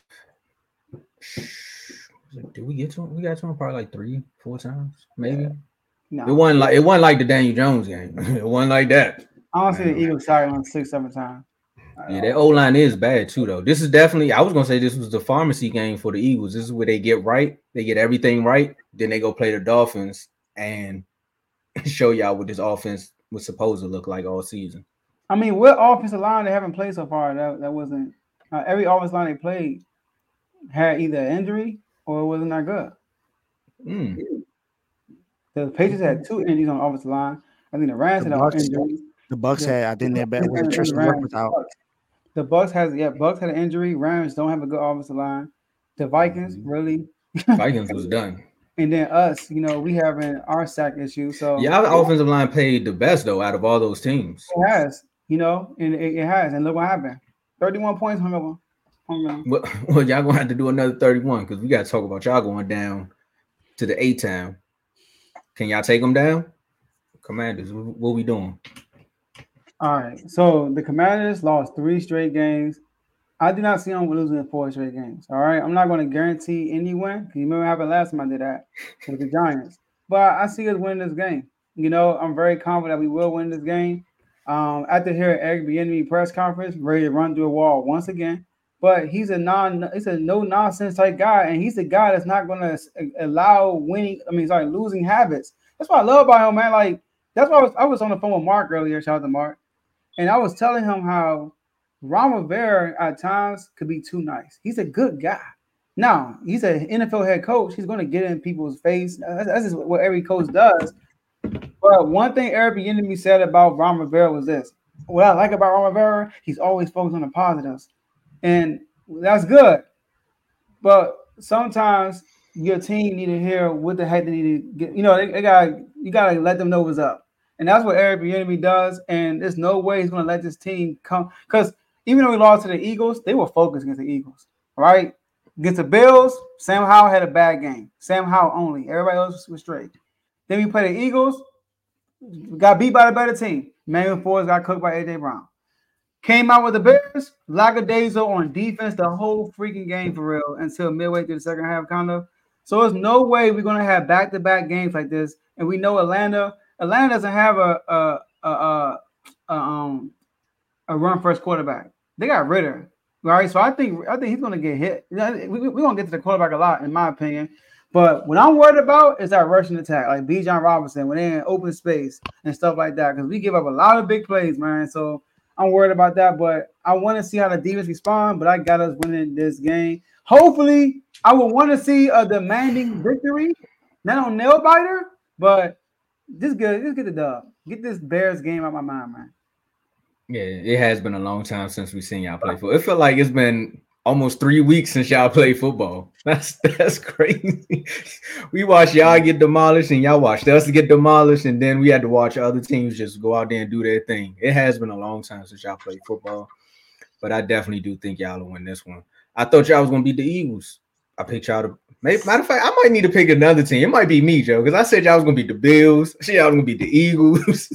Did we get to him? We got to him probably like three, four times, maybe. No, It wasn't like it wasn't like the Daniel Jones game. It wasn't like that. I don't see the Man. Eagles sacking him six, seven times. Yeah, that O line is bad too, though. This is definitely. I was gonna say this was the pharmacy game for the Eagles. This is where they get right. They get everything right. Then they go play the Dolphins and show y'all what this offense was supposed to look like all season. I mean, what offensive line they haven't played so far? That that wasn't uh, every offensive line they played had either an injury or it wasn't that good. Mm. The Patriots had two injuries on the offensive line. I think the Rams The had Bucks- injuries. The Bucks Yeah. had, I think they're bad with And- and Tristan Rams- Wirfs out. The Bucks has yeah, Bucks had an injury. Rams don't have a good offensive line. The Vikings Mm-hmm. really, Vikings was done. and then us, you know, we having our sack issue. So Yeah, our offensive line played the best though out of all those teams. it has, you know, and it, it has. And look what happened: thirty-one points hung over. hung over. Well, well, y'all gonna have to do another thirty-one because we got to talk about y'all going down to the A town. Can y'all take them down, Commanders? What, what we doing? All right. So the Commanders lost three straight games. I do not see them losing four straight games. All right. I'm not going to guarantee any win. 'Cause you remember what happened last time I did that with the Giants. But I see us winning this game. You know, I'm very confident we will win this game. Um, after hearing Eric Bieniemy press conference, ready to run through a wall once again. But he's a non, he's a no nonsense type guy, and he's the guy that's not going to allow winning. I mean, sorry, losing habits. That's what I love about him, man. Like that's why I was, I was on the phone with Mark earlier. Shout out to Mark. And I was telling him how Ron Rivera at times could be too nice. He's a good guy. Now, he's an N F L head coach. He's going to get in people's face. That's, that's just what every coach does. But one thing Eric Bieniemy said about Ron Rivera was this. What I like about Ron Rivera, he's always focused on the positives. And that's good. But sometimes your team need to hear what the heck they need to get. You know, they, they got you got to let them know what's up. And that's what Eric Bieniemy does. And there's no way he's going to let this team come. Because even though we lost to the Eagles, they were focused against the Eagles. All right? Against the Bills, Sam Howell had a bad game. Sam Howell only. Everybody else was straight. Then we played the Eagles. Got beat by the better team. Manuel Forbes got cooked by A J Brown. Came out with the Bears. Lackadaisical on defense the whole freaking game for real until midway through the second half, kind of. So there's no way we're going to have back-to-back games like this. And we know Atlanta – Atlanta doesn't have a a, a, a, a um a run first quarterback. They got Ritter, right? So I think I think he's gonna get hit. You know, we we're gonna get to the quarterback a lot, in my opinion. But what I'm worried about is that rushing attack, like Bijan Robinson, when they're in open space and stuff like that, because we give up a lot of big plays, man. So I'm worried about that. But I want to see how the defense respond. But I got us winning this game. Hopefully, I would want to see a demanding victory, not on nail biter, but. Just good. Just get the dub. Get this Bears game out of my mind, man. Yeah, it has been a long time since we've seen y'all play for. It felt like it's been almost three weeks since y'all played football. That's that's crazy. We watched y'all get demolished, and y'all watched us get demolished, and then we had to watch other teams just go out there and do their thing. It has been a long time since y'all played football, but I definitely do think y'all will win this one. I thought y'all was gonna beat the Eagles. I picked y'all to. Matter of fact, I might need to pick another team. It might be me, Joe, because I said y'all was gonna beat the Bills. I said y'all was gonna beat the Eagles.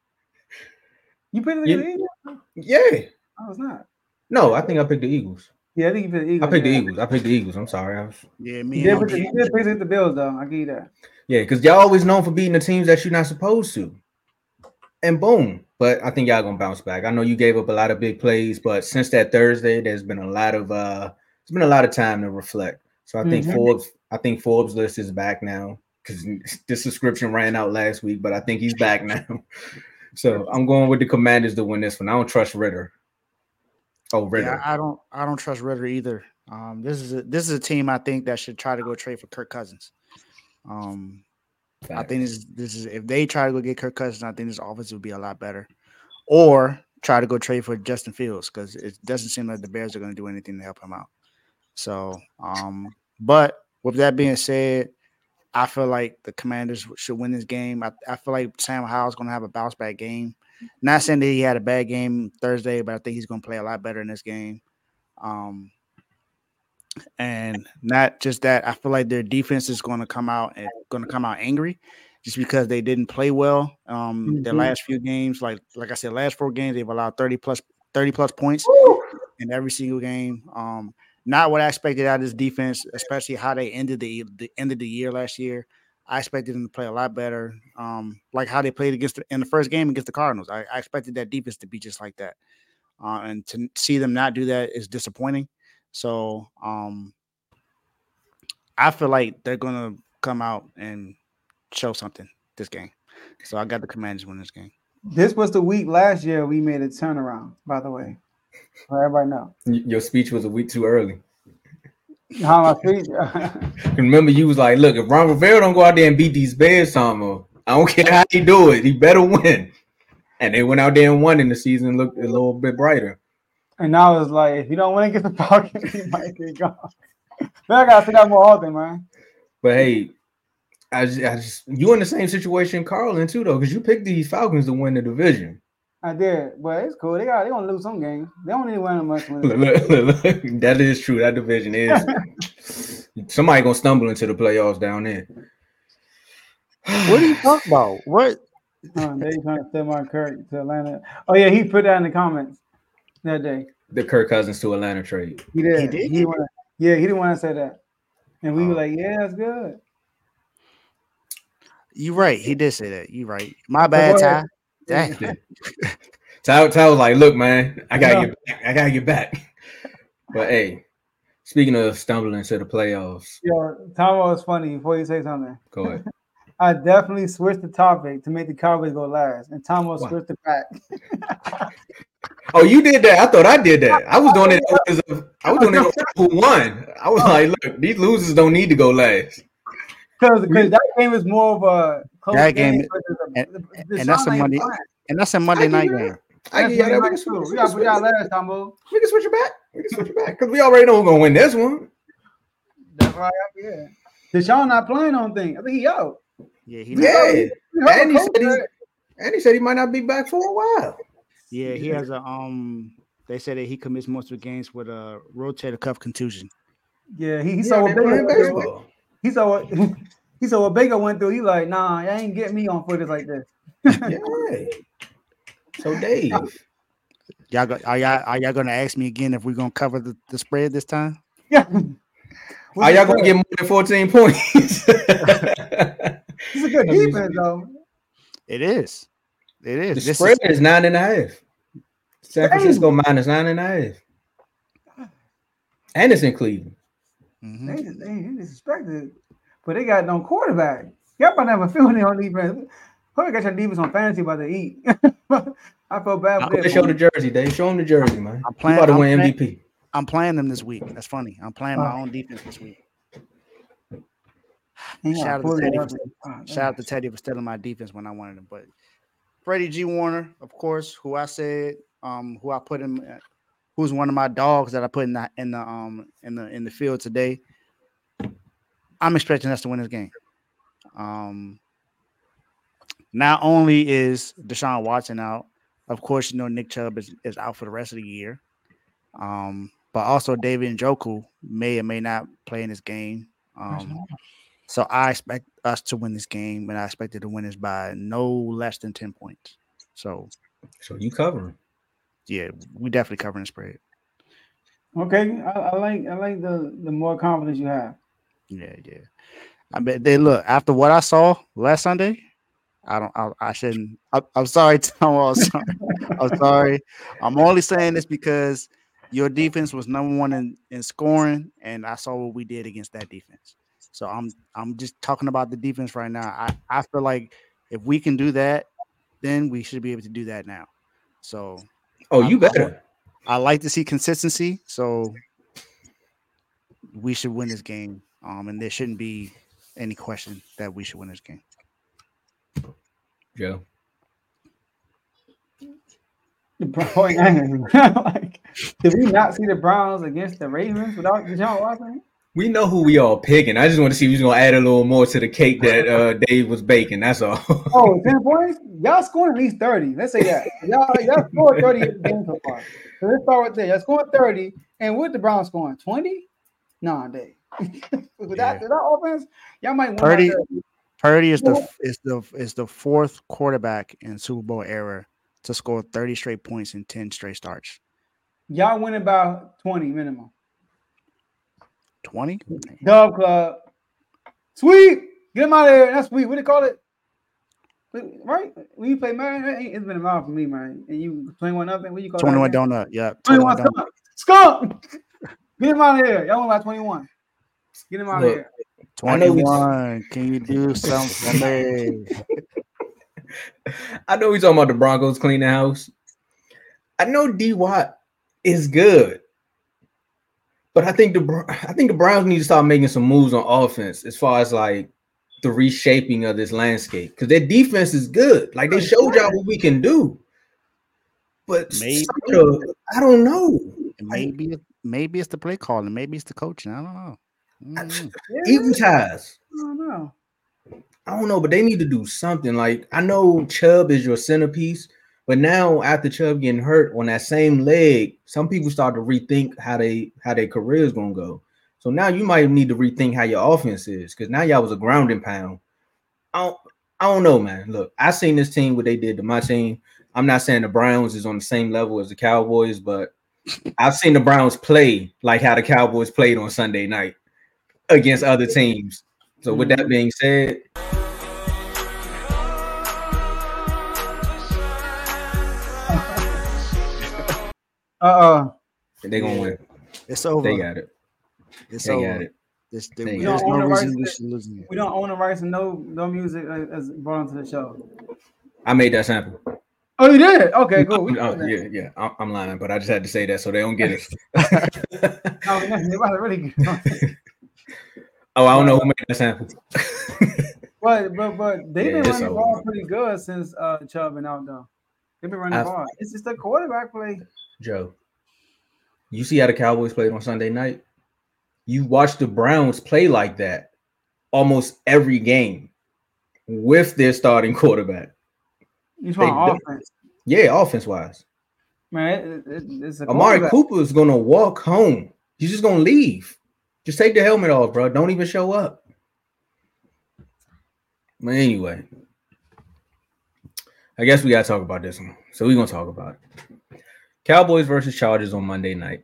You picked the Yeah. Eagles? Yeah. I was not. No, I think I picked the Eagles. Yeah, I think you picked the Eagles. I picked yeah. the Eagles. I picked the Eagles. I'm sorry. I was... Yeah, me You and did, pick the, my you did pick the Bills, though. I'll give you that. Yeah, because y'all always known for beating the teams that you're not supposed to. And boom. But I think y'all gonna bounce back. I know you gave up a lot of big plays, but since that Thursday, there's been a lot of uh there's been a lot of time to reflect. So I think Mhm. Forbes, I think Forbes list is back now because this subscription ran out last week, but I think he's back now. So I'm going with the Commanders to win this one. I don't trust Ritter. Oh, Ritter. Yeah, I don't I don't trust Ritter either. Um, this is a this is a team I think that should try to go trade for Kirk Cousins. Um, I think this is this is if they try to go get Kirk Cousins, I think this offense would be a lot better. Or try to go trade for Justin Fields because it doesn't seem like the Bears are going to do anything to help him out. So, um, but with that being said, I feel like the Commanders should win this game. I, I feel like Sam Howell's going to have a bounce back game. Not saying that he had a bad game Thursday, but I think he's going to play a lot better in this game. Um, and not just that, I feel like their defense is going to come out and going to come out angry, just because they didn't play well. Um, mm-hmm. Their last few games, like like I said, last four games they've allowed thirty plus thirty plus points Woo! in every single game. Um, not what I expected out of this defense, especially how they ended the the end of the year last year. I expected them to play a lot better, um, like how they played against the, in the first game against the Cardinals. I, I expected that defense to be just like that, uh, and to see them not do that is disappointing. So um, I feel like they're gonna come out and show something this game. So I got the Commanders win this game. This was the week last year we made a turnaround, by the way. Let everybody know. Your speech was a week too early. How my speech? Remember, you was like, look, if Ron Rivera don't go out there and beat these Bears, Tom, I don't care how he do it. He better win. And they went out there and won, and the season looked a little bit brighter. And now it's like, if you don't win against the Falcons, you might get gone. But I gotta say that more often, man. But hey, I just, I just you in the same situation Carl in too, though, because you picked these Falcons to win the division. I did, but it's cool. They got they gonna lose some games. They don't need to win much. Look, look, look, look. That is true. That division is somebody gonna stumble into the playoffs down there. What are you talking about? What? Oh, they trying to send my Kirk to Atlanta. Oh yeah, he put that in the comments that day. The Kirk Cousins to Atlanta trade. He did. He did. He wanna, yeah, he didn't want to say that, and we oh. were like, "Yeah, that's good." You right. He did say that. You right. My bad, Ty. Dang. Ty, Ty was like, "Look, man, I gotta no. get back. I gotta get back." But hey, speaking of stumbling into the playoffs, yo, Tom was funny. Before you say something, go ahead. I definitely switched the topic to make the Cowboys go last, and Tom will switch it back. Oh, you did that? I thought I did that. I was doing it. As a, I was doing it who won. I was like, look, these losers don't need to go last. Because that game is more of a close that game, game, and, and, and that's a Monday, fine. and that's a Monday night game. I get that. We can switch, we got we got last time, bro. We can switch it back. We can switch it back because we already know who's gonna win this one. That's right. Yeah. Deshaun not playing on thing. I think he out. Yeah, he yeah. He, and he said he, and he said he might not be back for a while. Yeah, he has a um. They said that he commits most of the games with a rotator cuff contusion. Yeah, he, he yeah, saw what Baker baseball. He saw what he saw what Baker went through. He like, nah, I ain't getting me on footage like this. Yeah. So Dave, y'all got are y'all are y'all gonna ask me again if we're gonna cover the, the spread this time? Yeah. Are y'all gonna get more than fourteen points? It's a good defense, though. It is. It is. The this spread is, is nine and a half. San Francisco minus nine and a half. And it's in Cleveland. Mm-hmm. They, they, they disrespected, but they got no quarterback. Y'all probably have a feeling on defense. Probably got your defense on fantasy about to eat. I feel bad for They show the jersey, Dave. Show them the jersey, man. I'm playing, you about to I'm win playing, M V P. I'm playing them this week. That's funny. I'm playing my own defense this week. Shout out, to Teddy for, oh, shout out to Teddy for stealing my defense when I wanted him. But Freddie G. Warner, of course, who I said, um, who I put him, at, who's one of my dogs that I put in the in the um in the in the field today. I'm expecting us to win this game. Um, not only is Deshaun Watson out, of course, you know Nick Chubb is, is out for the rest of the year. Um, but also David Njoku may or may not play in this game. Um, so I expect us to win this game, and I expected to win this by no less than ten points. So, so you covering? Yeah, we definitely covering the spread. Okay, I, I like I like the the more confidence you have. Yeah, yeah. I bet they look after what I saw last Sunday. I don't. I, I shouldn't. I, I'm sorry, Tom. I'm sorry. I'm sorry. I'm only saying this because your defense was number one in, in scoring, and I saw what we did against that defense. So I'm I'm just talking about the defense right now. I, I feel like if we can do that, then we should be able to do that now. So oh, you I, better. I, I like to see consistency. So we should win this game. Um, and there shouldn't be any question that we should win this game. Joe. The Browns, like, did we not see the Browns against the Ravens without Deshaun Watson? We know who we all picking. I just want to see who's gonna add a little more to the cake that uh, Dave was baking. That's all. Oh, ten points? Y'all scoring at least thirty. Let's say that. Y'all, y'all scored thirty games so far. So let's start with that. Y'all scoring thirty, and with the Browns scoring twenty? Nah, Dave. with, that, Yeah. with that offense, y'all might win. Purdy, by thirty. Purdy is the is the is the fourth quarterback in Super Bowl era to score thirty straight points in ten straight starts. Y'all winning by twenty minimum. twenty? Dub Club. Sweep. Get him out of here. That's sweet. What do they call it? Right? When you play Madden, it's been a while for me, man. And you twenty-one nothing. What do you call twenty-one that? donut. Yeah. twenty-one twenty-one donut. skunk. Skunk. Get him out of here. Y'all won by twenty-one. Get him out Look, of here. twenty-one. Can you do something for me? I know we talking about the Broncos cleaning house. I know D Watt is good, but I think the I think the Browns need to start making some moves on offense as far as like the reshaping of this landscape because their defense is good. Like they showed y'all what we can do, but Maybe. some of the, I don't know. Maybe maybe it's the play calling. Maybe it's the coaching. I don't know. Mm. Evil ties. I don't know. I don't know, but they need to do something. Like I know Chubb is your centerpiece, but now after Chubb getting hurt on that same leg, some people start to rethink how they how their career is gonna go. So now you might need to rethink how your offense is because now y'all was a grounding pound. I don't, I don't know, man. Look, I seen this team what they did to my team. I'm not saying the Browns is on the same level as the Cowboys, but I've seen the Browns play like how the Cowboys played on Sunday night against other teams. So with that being said, Uh-uh. they're gonna win. It's over. They got it. It's They over. got it. There's, They there, got there's it. no We don't own the reason rights we to- should lose. it. We don't own the rights and no no music as brought onto the show. I made that sample. Oh, you did? Okay, cool. We Oh, did that. yeah, yeah. I'm, I'm lying, but I just had to say that so they don't get it. No, we nothing. They about to really good. Oh, I don't know who made that sample. But but but they've Yeah, been it's running the over. ball pretty good since uh Chubb been out though. They've been running the I've- ball. It's just the quarterback play. Joe, you see how the Cowboys played on Sunday night? You watch the Browns play like that almost every game with their starting quarterback. You talking They- offense, Yeah, offense wise. man? It, it, it's a Amari quarterback. Cooper is gonna walk home. He's just gonna leave. Just take the helmet off, bro. Don't even show up. But anyway, I guess we gotta talk about this one. So we're gonna talk about it. Cowboys versus Chargers on Monday night.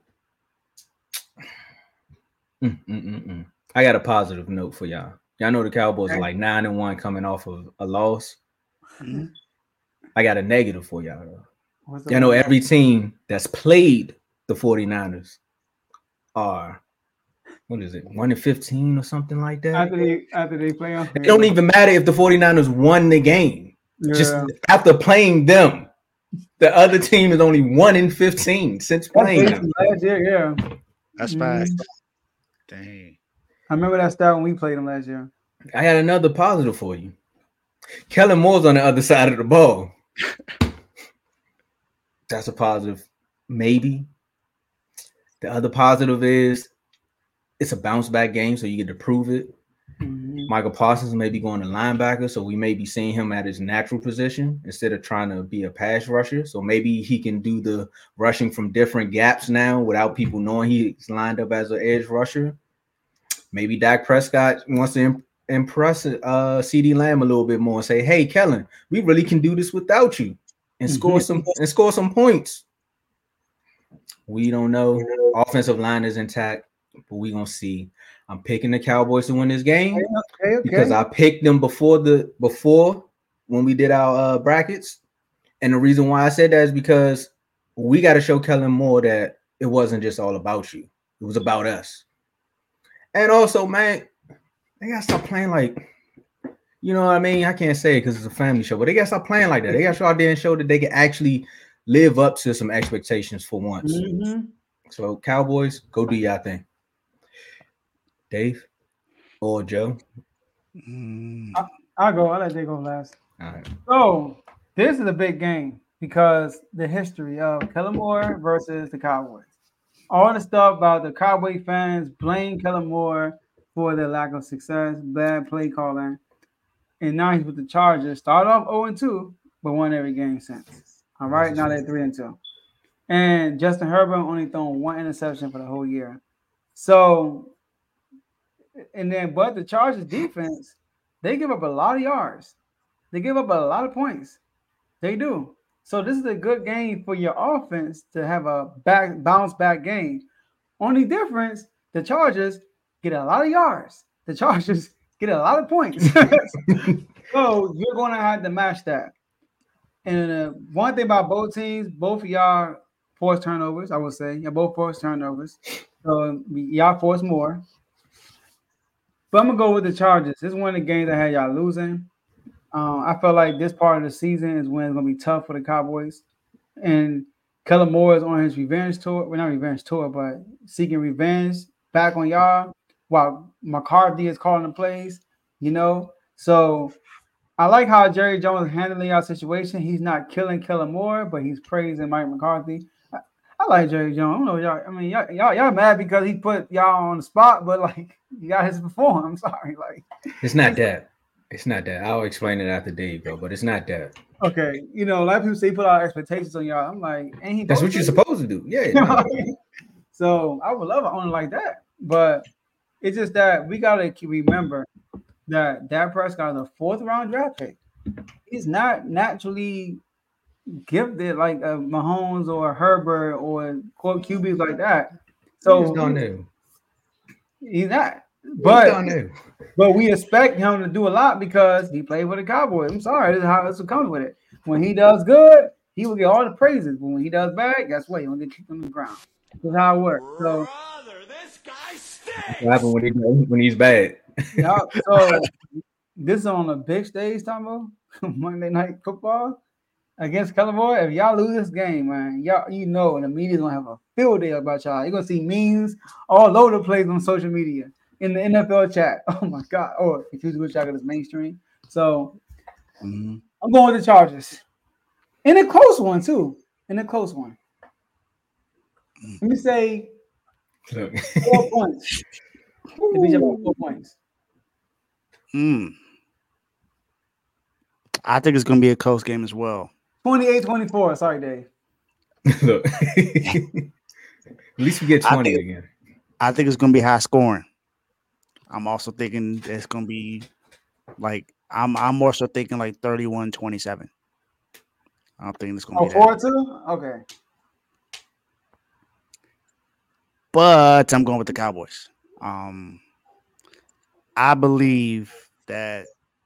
Mm, mm, mm, mm. I got a positive note for y'all. Y'all know the Cowboys are like nine and one coming off of a loss. Mhm. I got a negative for y'all. Though. What's the Y'all know one? every team that's played the 49ers are, what is it, one and fifteen or something like that? after they after they play on. It don't even matter if the 49ers won the game. Yeah. Just after playing them, the other team is only one in fifteen since That's playing basically them. last year. Yeah, That's Mhm. fast. Dang. I remember that stat when we played them last year. I had another positive for you. Kellen Moore's on the other side of the ball. That's a positive, maybe. The other positive is it's a bounce back game, so you get to prove it. Mm-hmm. Michael Parsons may be going to linebacker, so we may be seeing him at his natural position instead of trying to be a pass rusher. So maybe he can do the rushing from different gaps now without people knowing he's lined up as an edge rusher. Maybe Dak Prescott wants to imp- impress uh, CeeDee Lamb a little bit more and say, "Hey, Kellen, we really can do this without you and mm-hmm. score some and score some points." We don't know. Offensive line is intact, but we're gonna see. I'm picking the Cowboys to win this game okay, okay, okay. because I picked them before the before when we did our uh, brackets, and the reason why I said that is because we got to show Kellen Moore that it wasn't just all about you; it was about us. And also, man, they gotta stop playing like, you know what I mean? I can't say it because it's a family show, but they gotta stop playing like that. They gotta show out there and show that they can actually live up to some expectations for once. Mm-hmm. So, Cowboys, go do your thing. Dave or Joe? I, I'll go. I'll let they go last. All right. So, this is a big game because the history of Kellen Moore versus the Cowboys. All the stuff about the Cowboy fans blame Kellen Moore for their lack of success, bad play calling. And now he's with the Chargers. Started off oh and two, but won every game since. All right, now they're three and two. And Justin Herbert only thrown one interception for the whole year. So, and then, but the Chargers defense, they give up a lot of yards. They give up a lot of points. They do. So this is a good game for your offense to have a back bounce back game. Only difference, the Chargers get a lot of yards. The Chargers get a lot of points. So you're going to have to match that. And uh, one thing about both teams, both of y'all force turnovers, I would say. Y'all both force turnovers. So y'all force more. But I'm going to go with the Chargers. This is one of the games I had y'all losing. Um, I felt like this part of the season is when it's going to be tough for the Cowboys. And Kellen Moore is on his revenge tour. Well, not revenge tour, but seeking revenge back on y'all while McCarthy is calling the plays, you know. So I like how Jerry Jones is handling our situation. He's not killing Kellen Moore, but he's praising Mike McCarthy. I, I like Jerry Jones. I don't know y'all. I mean, y'all, y'all, y'all mad because he put y'all on the spot, but like you guys perform. I'm sorry, like it's not that. It's not that. I'll explain it after Dave go, but it's not that. Okay, you know, a lot of people say put our expectations on y'all. I'm like, ain't he? That's what you're supposed to do. Yeah. No. So I would love an owner like that, but it's just that we gotta remember that Dak Prescott is a fourth round draft pick. He's not naturally gifted like a Mahomes or Herbert or quote Q Bs like that. So he's not new. He's not. But, but we expect him to do a lot because he played for the Cowboys. I'm sorry, this is how this will come with it. When he does good, he will get all the praises. But when he does bad, guess what? He'll get kicked on the ground. That's how it works. So, brother, this guy stinks. What happens when, he, when he's bad? Yeah. So this is on a big stage, Tombo, Monday Night Football against Kellen Moore. If y'all lose this game, man, y'all you know, and the media's gonna have a field day about y'all. You're gonna see memes all over the place on social media. In the N F L chat. Oh my God. Or if you wish I could mainstream. So mm-hmm. I'm going with the Chargers. In a close one, too. In a close one. Let me say four points. Four points. Mm. I think it's going to be a close game as well. twenty-eight twenty-four. Sorry, Dave. Look. At least we get twenty I think, again. I think it's going to be high scoring. I'm also thinking it's gonna be like I'm. I'm also thinking like thirty-one twenty-seven. I don't think it's gonna oh, be four two. Okay. But I'm going with the Cowboys. Um, I believe that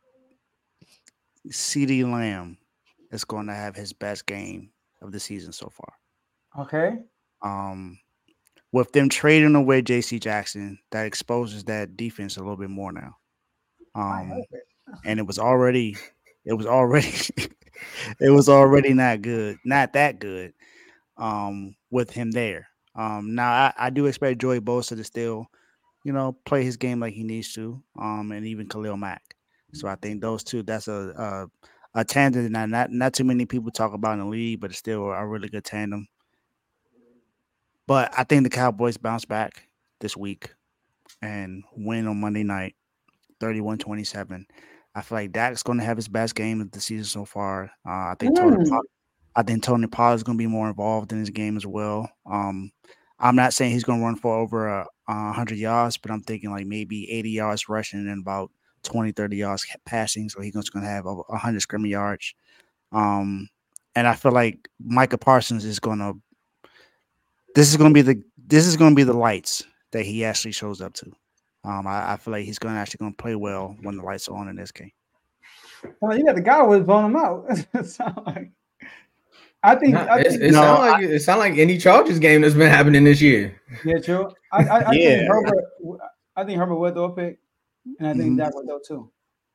CeeDee Lamb is going to have his best game of the season so far. Okay. Um. With them trading away J C Jackson, that exposes that defense a little bit more now. Um, and it was already, it was already, it was already not good, not that good. Um, with him there. Um, now I, I do expect Joey Bosa to still, you know, play his game like he needs to. Um, and even Khalil Mack. So I think those two, that's a a, a tandem that not not too many people talk about in the league, but it's still a really good tandem. But I think the Cowboys bounce back this week and win on Monday night, thirty-one twenty-seven. I feel like Dak's going to have his best game of the season so far. Uh, I think Tony, Mm. I think Tony Pollard is going to be more involved in his game as well. Um, I'm not saying he's going to run for over a, a one hundred yards, but I'm thinking like maybe eighty yards rushing and about twenty, thirty yards passing. So he's going to have over one hundred scrimmage yards. Um, and I feel like Micah Parsons is going to. This is going to be the this is going to be the lights that he actually shows up to. Um, I, I feel like he's going to actually going to play well when the lights are on in this game. Well, you got the guy who was blowing him out. It sound like, I think. Nah, I it's- think it No, sound like it sound like any Chargers game that's been happening this year. yeah, true. I, I, I Yeah. think Herbert. I think Herbert would throw a pick, and I think Mhm. Dak would throw too.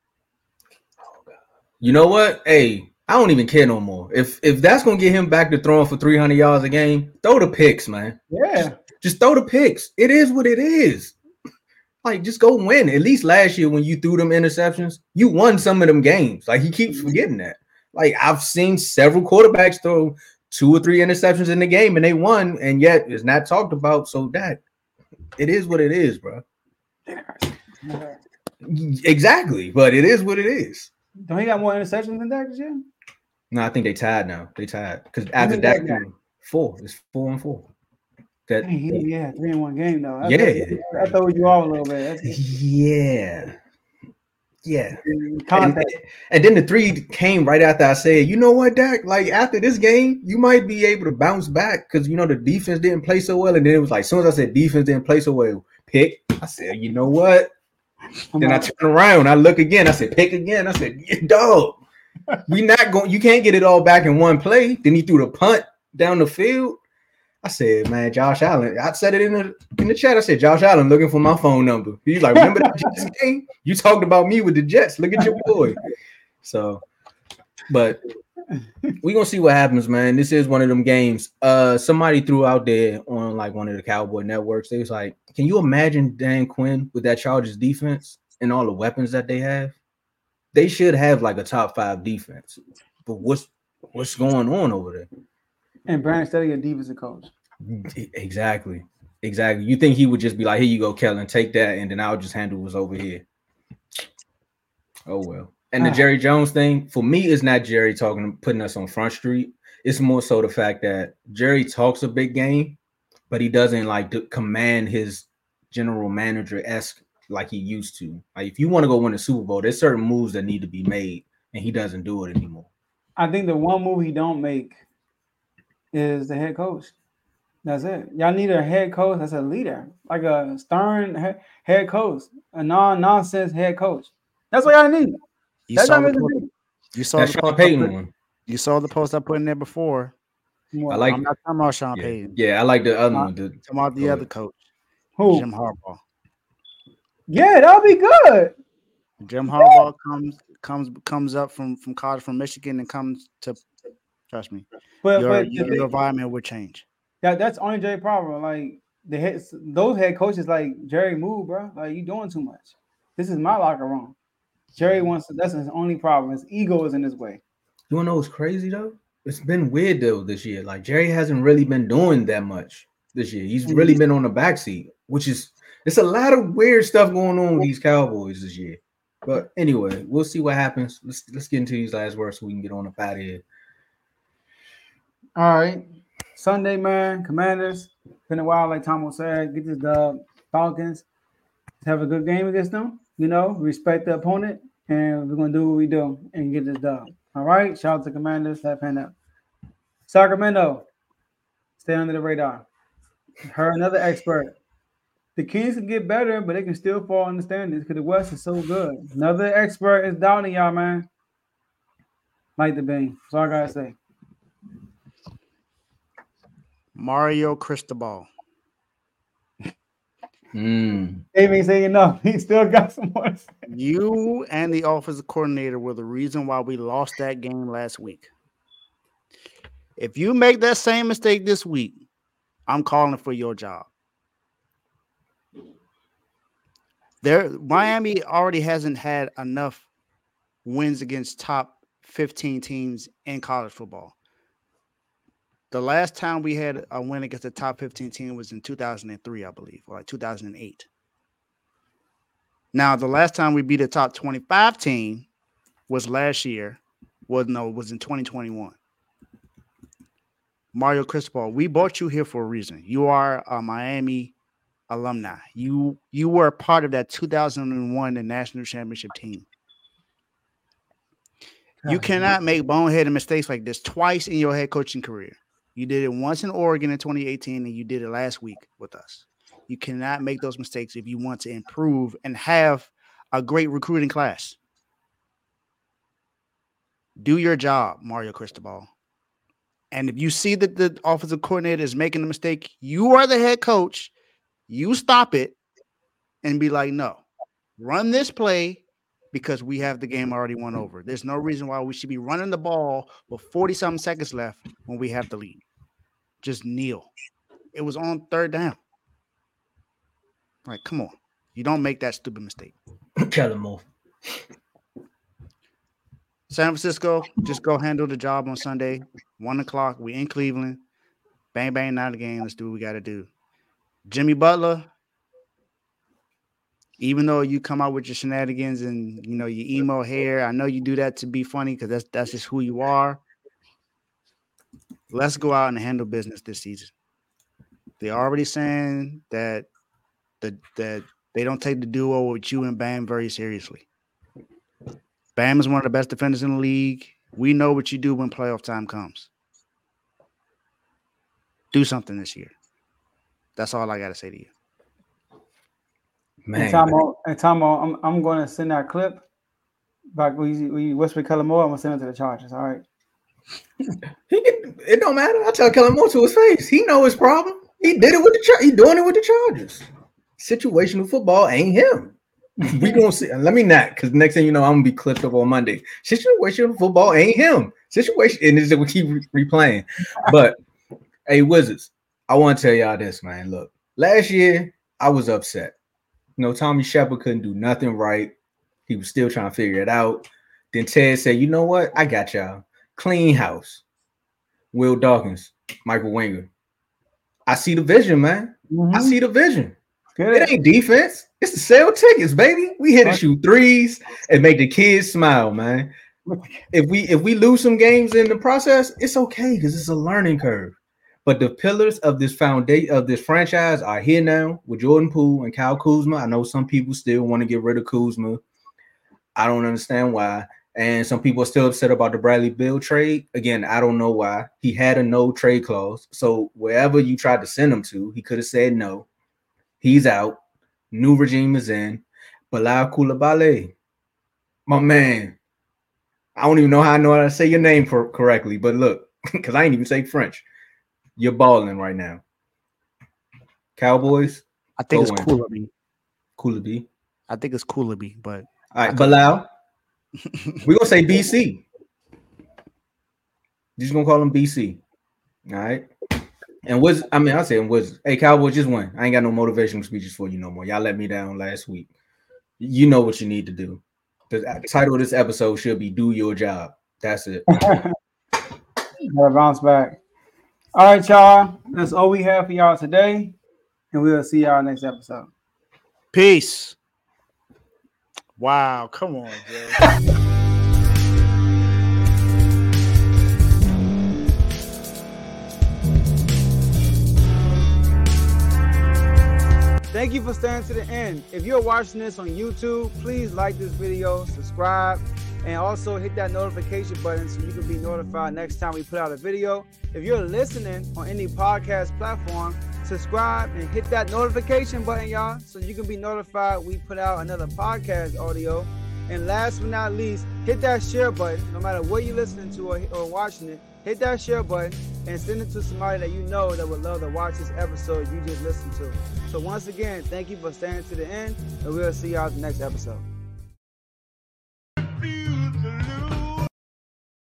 You know what? Hey, I don't even care no more. If if that's gonna get him back to throwing for three hundred yards a game, throw the picks, man. Yeah, Just throw the picks. It is what it is. Like, just go win. At least last year when you threw them interceptions, you won some of them games. Like, he keeps forgetting that. Like, I've seen several quarterbacks throw two or three interceptions in the game and they won, and yet it's not talked about. So that it is what it is, bro. Exactly, but it is what it is. don't he got more interceptions than Dak this year? No, I think they tied now. They tied because after many that, Dak got? four. It's four and four. That Dang, he, yeah, three in one game though. I Yeah. thought, I thought you all a little bit. That's yeah, yeah. And, contact. and then the three came right after I said, you know what, Dak? Like after this game, you might be able to bounce back because you know the defense didn't play so well. And then it was like, as soon as I said defense didn't play so well, pick. I said, you know what? I'm Then I out. turn around, I look again. I said, pick again. I said, yeah, dog, we not going. You can't get it all back in one play. Then he threw the punt down the field. I said, man, Josh Allen. I said it in the in the chat. I said, Josh Allen looking for my phone number. He's like, remember that Jets game? You talked about me with the Jets. Look at your boy. So, but we're gonna see what happens, man. This is one of them games. Uh, somebody threw out there on like one of the Cowboy networks. They was like, can you imagine Dan Quinn with that Chargers defense and all the weapons that they have? They should have like a top five defense. But what's what's going on over there? And Brandon Staley, a defensive coach. Exactly. Exactly. You think he would just be like, here you go, Kellen, take that, and then I'll just handle what's over here. Oh well. And the Ah. Jerry Jones thing, for me, is not Jerry talking, putting us on Front Street. It's more so the fact that Jerry talks a big game, but he doesn't like to command his general manager-esque like he used to. Like if you want to go win the Super Bowl, there's certain moves that need to be made, and he doesn't do it anymore. I think the one move he don't make is the head coach. That's it. Y'all need a head coach that's a leader, like a stern he- head coach, a non-nonsense head coach. That's what y'all need. You That's saw all the you post, need. you saw That's the Sean post I Payton put, one. you saw the post I put in there before. What? I like I'm not talking about Sean yeah. Payton. yeah, I like the other Uh, one. The, I'm talking about the Go other ahead. coach, Who? Jim Harbaugh. Yeah, that'll be good. Jim Harbaugh comes comes comes up from from college from Michigan and comes to trust me. But Your but the your thing- environment would change. that that's only Jerry problem. Like the head, those head coaches, like Jerry, move, bro. Like you doing too much. This is my locker room. Jerry wants to. That's his only problem. His ego is in his way. You wanna know what's crazy though? It's been weird though this year. Like Jerry hasn't really been doing that much this year. He's really been on the backseat, which is it's a lot of weird stuff going on with these Cowboys this year. But anyway, we'll see what happens. Let's let's get into these last words so we can get on up out of here. All right, Sunday, man. Commanders. Been a while, like Tom said. Get this dub. Falcons. Have a good game against them. You know, respect the opponent, and we're gonna do what we do and get this dub. All right. Shout out to Commanders. Have hand up. Sacramento. Stay under the radar. Heard another expert. The Kings can get better, but they can still fall in the standings because the West is so good. Another expert is doubting y'all, man. Like the bean. That's all I gotta say. Mario Cristobal. Mm. They ain't saying enough. He still got some more to say. You and the offensive coordinator were the reason why we lost that game last week. If you make that same mistake this week, I'm calling for your job. There, Miami already hasn't had enough wins against top fifteen teams in college football. The last time we had a win against the top fifteen team was in two thousand three, I believe, or like two thousand eight. Now, the last time we beat a top twenty-five team was last year. Was no, it was in twenty twenty-one. Mario Cristobal, we brought you here for a reason. You are a Miami alumni. You you were a part of that two thousand one the national championship team. You cannot make boneheaded mistakes like this twice in your head coaching career. You did it once in Oregon in twenty eighteen, and you did it last week with us. You cannot make those mistakes if you want to improve and have a great recruiting class. Do your job, Mario Cristobal. And if you see that the offensive coordinator is making a mistake, you are the head coach. You stop it and be like, no, run this play because we have the game already won over. There's no reason why we should be running the ball with forty-something seconds left when we have the lead. Just kneel. It was on third down. Like, come on. You don't make that stupid mistake. Tell him more. San Francisco, just go handle the job on Sunday. One o'clock. We in Cleveland. Bang, bang, not a game. Let's do what we got to do. Jimmy Butler, even though you come out with your shenanigans and, you know, your emo hair, I know you do that to be funny because that's, that's just who you are. Let's go out and handle business this season. They're already saying that the, that they don't take the duo with you and Bam very seriously. Bam is one of the best defenders in the league. We know what you do when playoff time comes. Do something this year. That's all I got to say to you. Man. And Tomo, and Tomo, I'm I'm going to send that clip back. We we whisper Kellen Moore. I'm going to send it to the Chargers. All right. He can, it don't matter. I tell Kellen Moore to his face. He know his problem. He did it with the Chargers. He doing it with the Chargers. Situational football ain't him. We gonna see. Let me not, because next thing you know, I'm gonna be clipped up on Monday. Situational football ain't him. Situation, and this is we keep re- replaying. But hey, Wizards, I want to tell y'all this, man. Look, last year I was upset. You know, Tommy Shepard couldn't do nothing right. He was still trying to figure it out. Then Ted said, "You know what? I got y'all. Clean house." Will Dawkins, Michael Winger. I see the vision, man. Mm-hmm. I see the vision. Good. It ain't defense. It's to sell tickets, baby. We here to shoot threes and make the kids smile, man. If we if we lose some games in the process, it's okay because it's a learning curve. But the pillars of this foundation of this franchise are here now with Jordan Poole and Kyle Kuzma. I know some people still want to get rid of Kuzma. I don't understand why. And some people are still upset about the Bradley Beal trade. Again, I don't know why. He had a no trade clause. So wherever you tried to send him to, he could have said no. He's out. New regime is in. Bilal Coulibaly, my man. I don't even know how I know how to say your name for, correctly, but look, because I ain't even say French. You're balling right now. Cowboys. I think it's Coulibaly. Coulibaly. I think it's Coulibaly, but all right, Bilal. We're gonna say B C. Just gonna call him B C. All right. And was I mean I said was hey Cowboys just win. I ain't got no motivational speeches for you no more. Y'all let me down last week. You know what you need to do. The title of this episode should be "Do Your Job." That's it. Gotta bounce back. All right, y'all. That's all we have for y'all today, and we'll see y'all next episode. Peace. Wow, come on, bro. Thank you for staying to the end. If you're watching this on YouTube, please like this video, subscribe, and also hit that notification button so you can be notified next time we put out a video. If you're listening on any podcast platform, subscribe and hit that notification button, y'all, so you can be notified we put out another podcast audio. And last but not least, hit that share button, no matter what you're listening to or, or watching it. Hit that share button and send it to somebody that you know that would love to watch this episode you just listened to. So once again, thank you for staying to the end, and we'll see y'all in the next episode.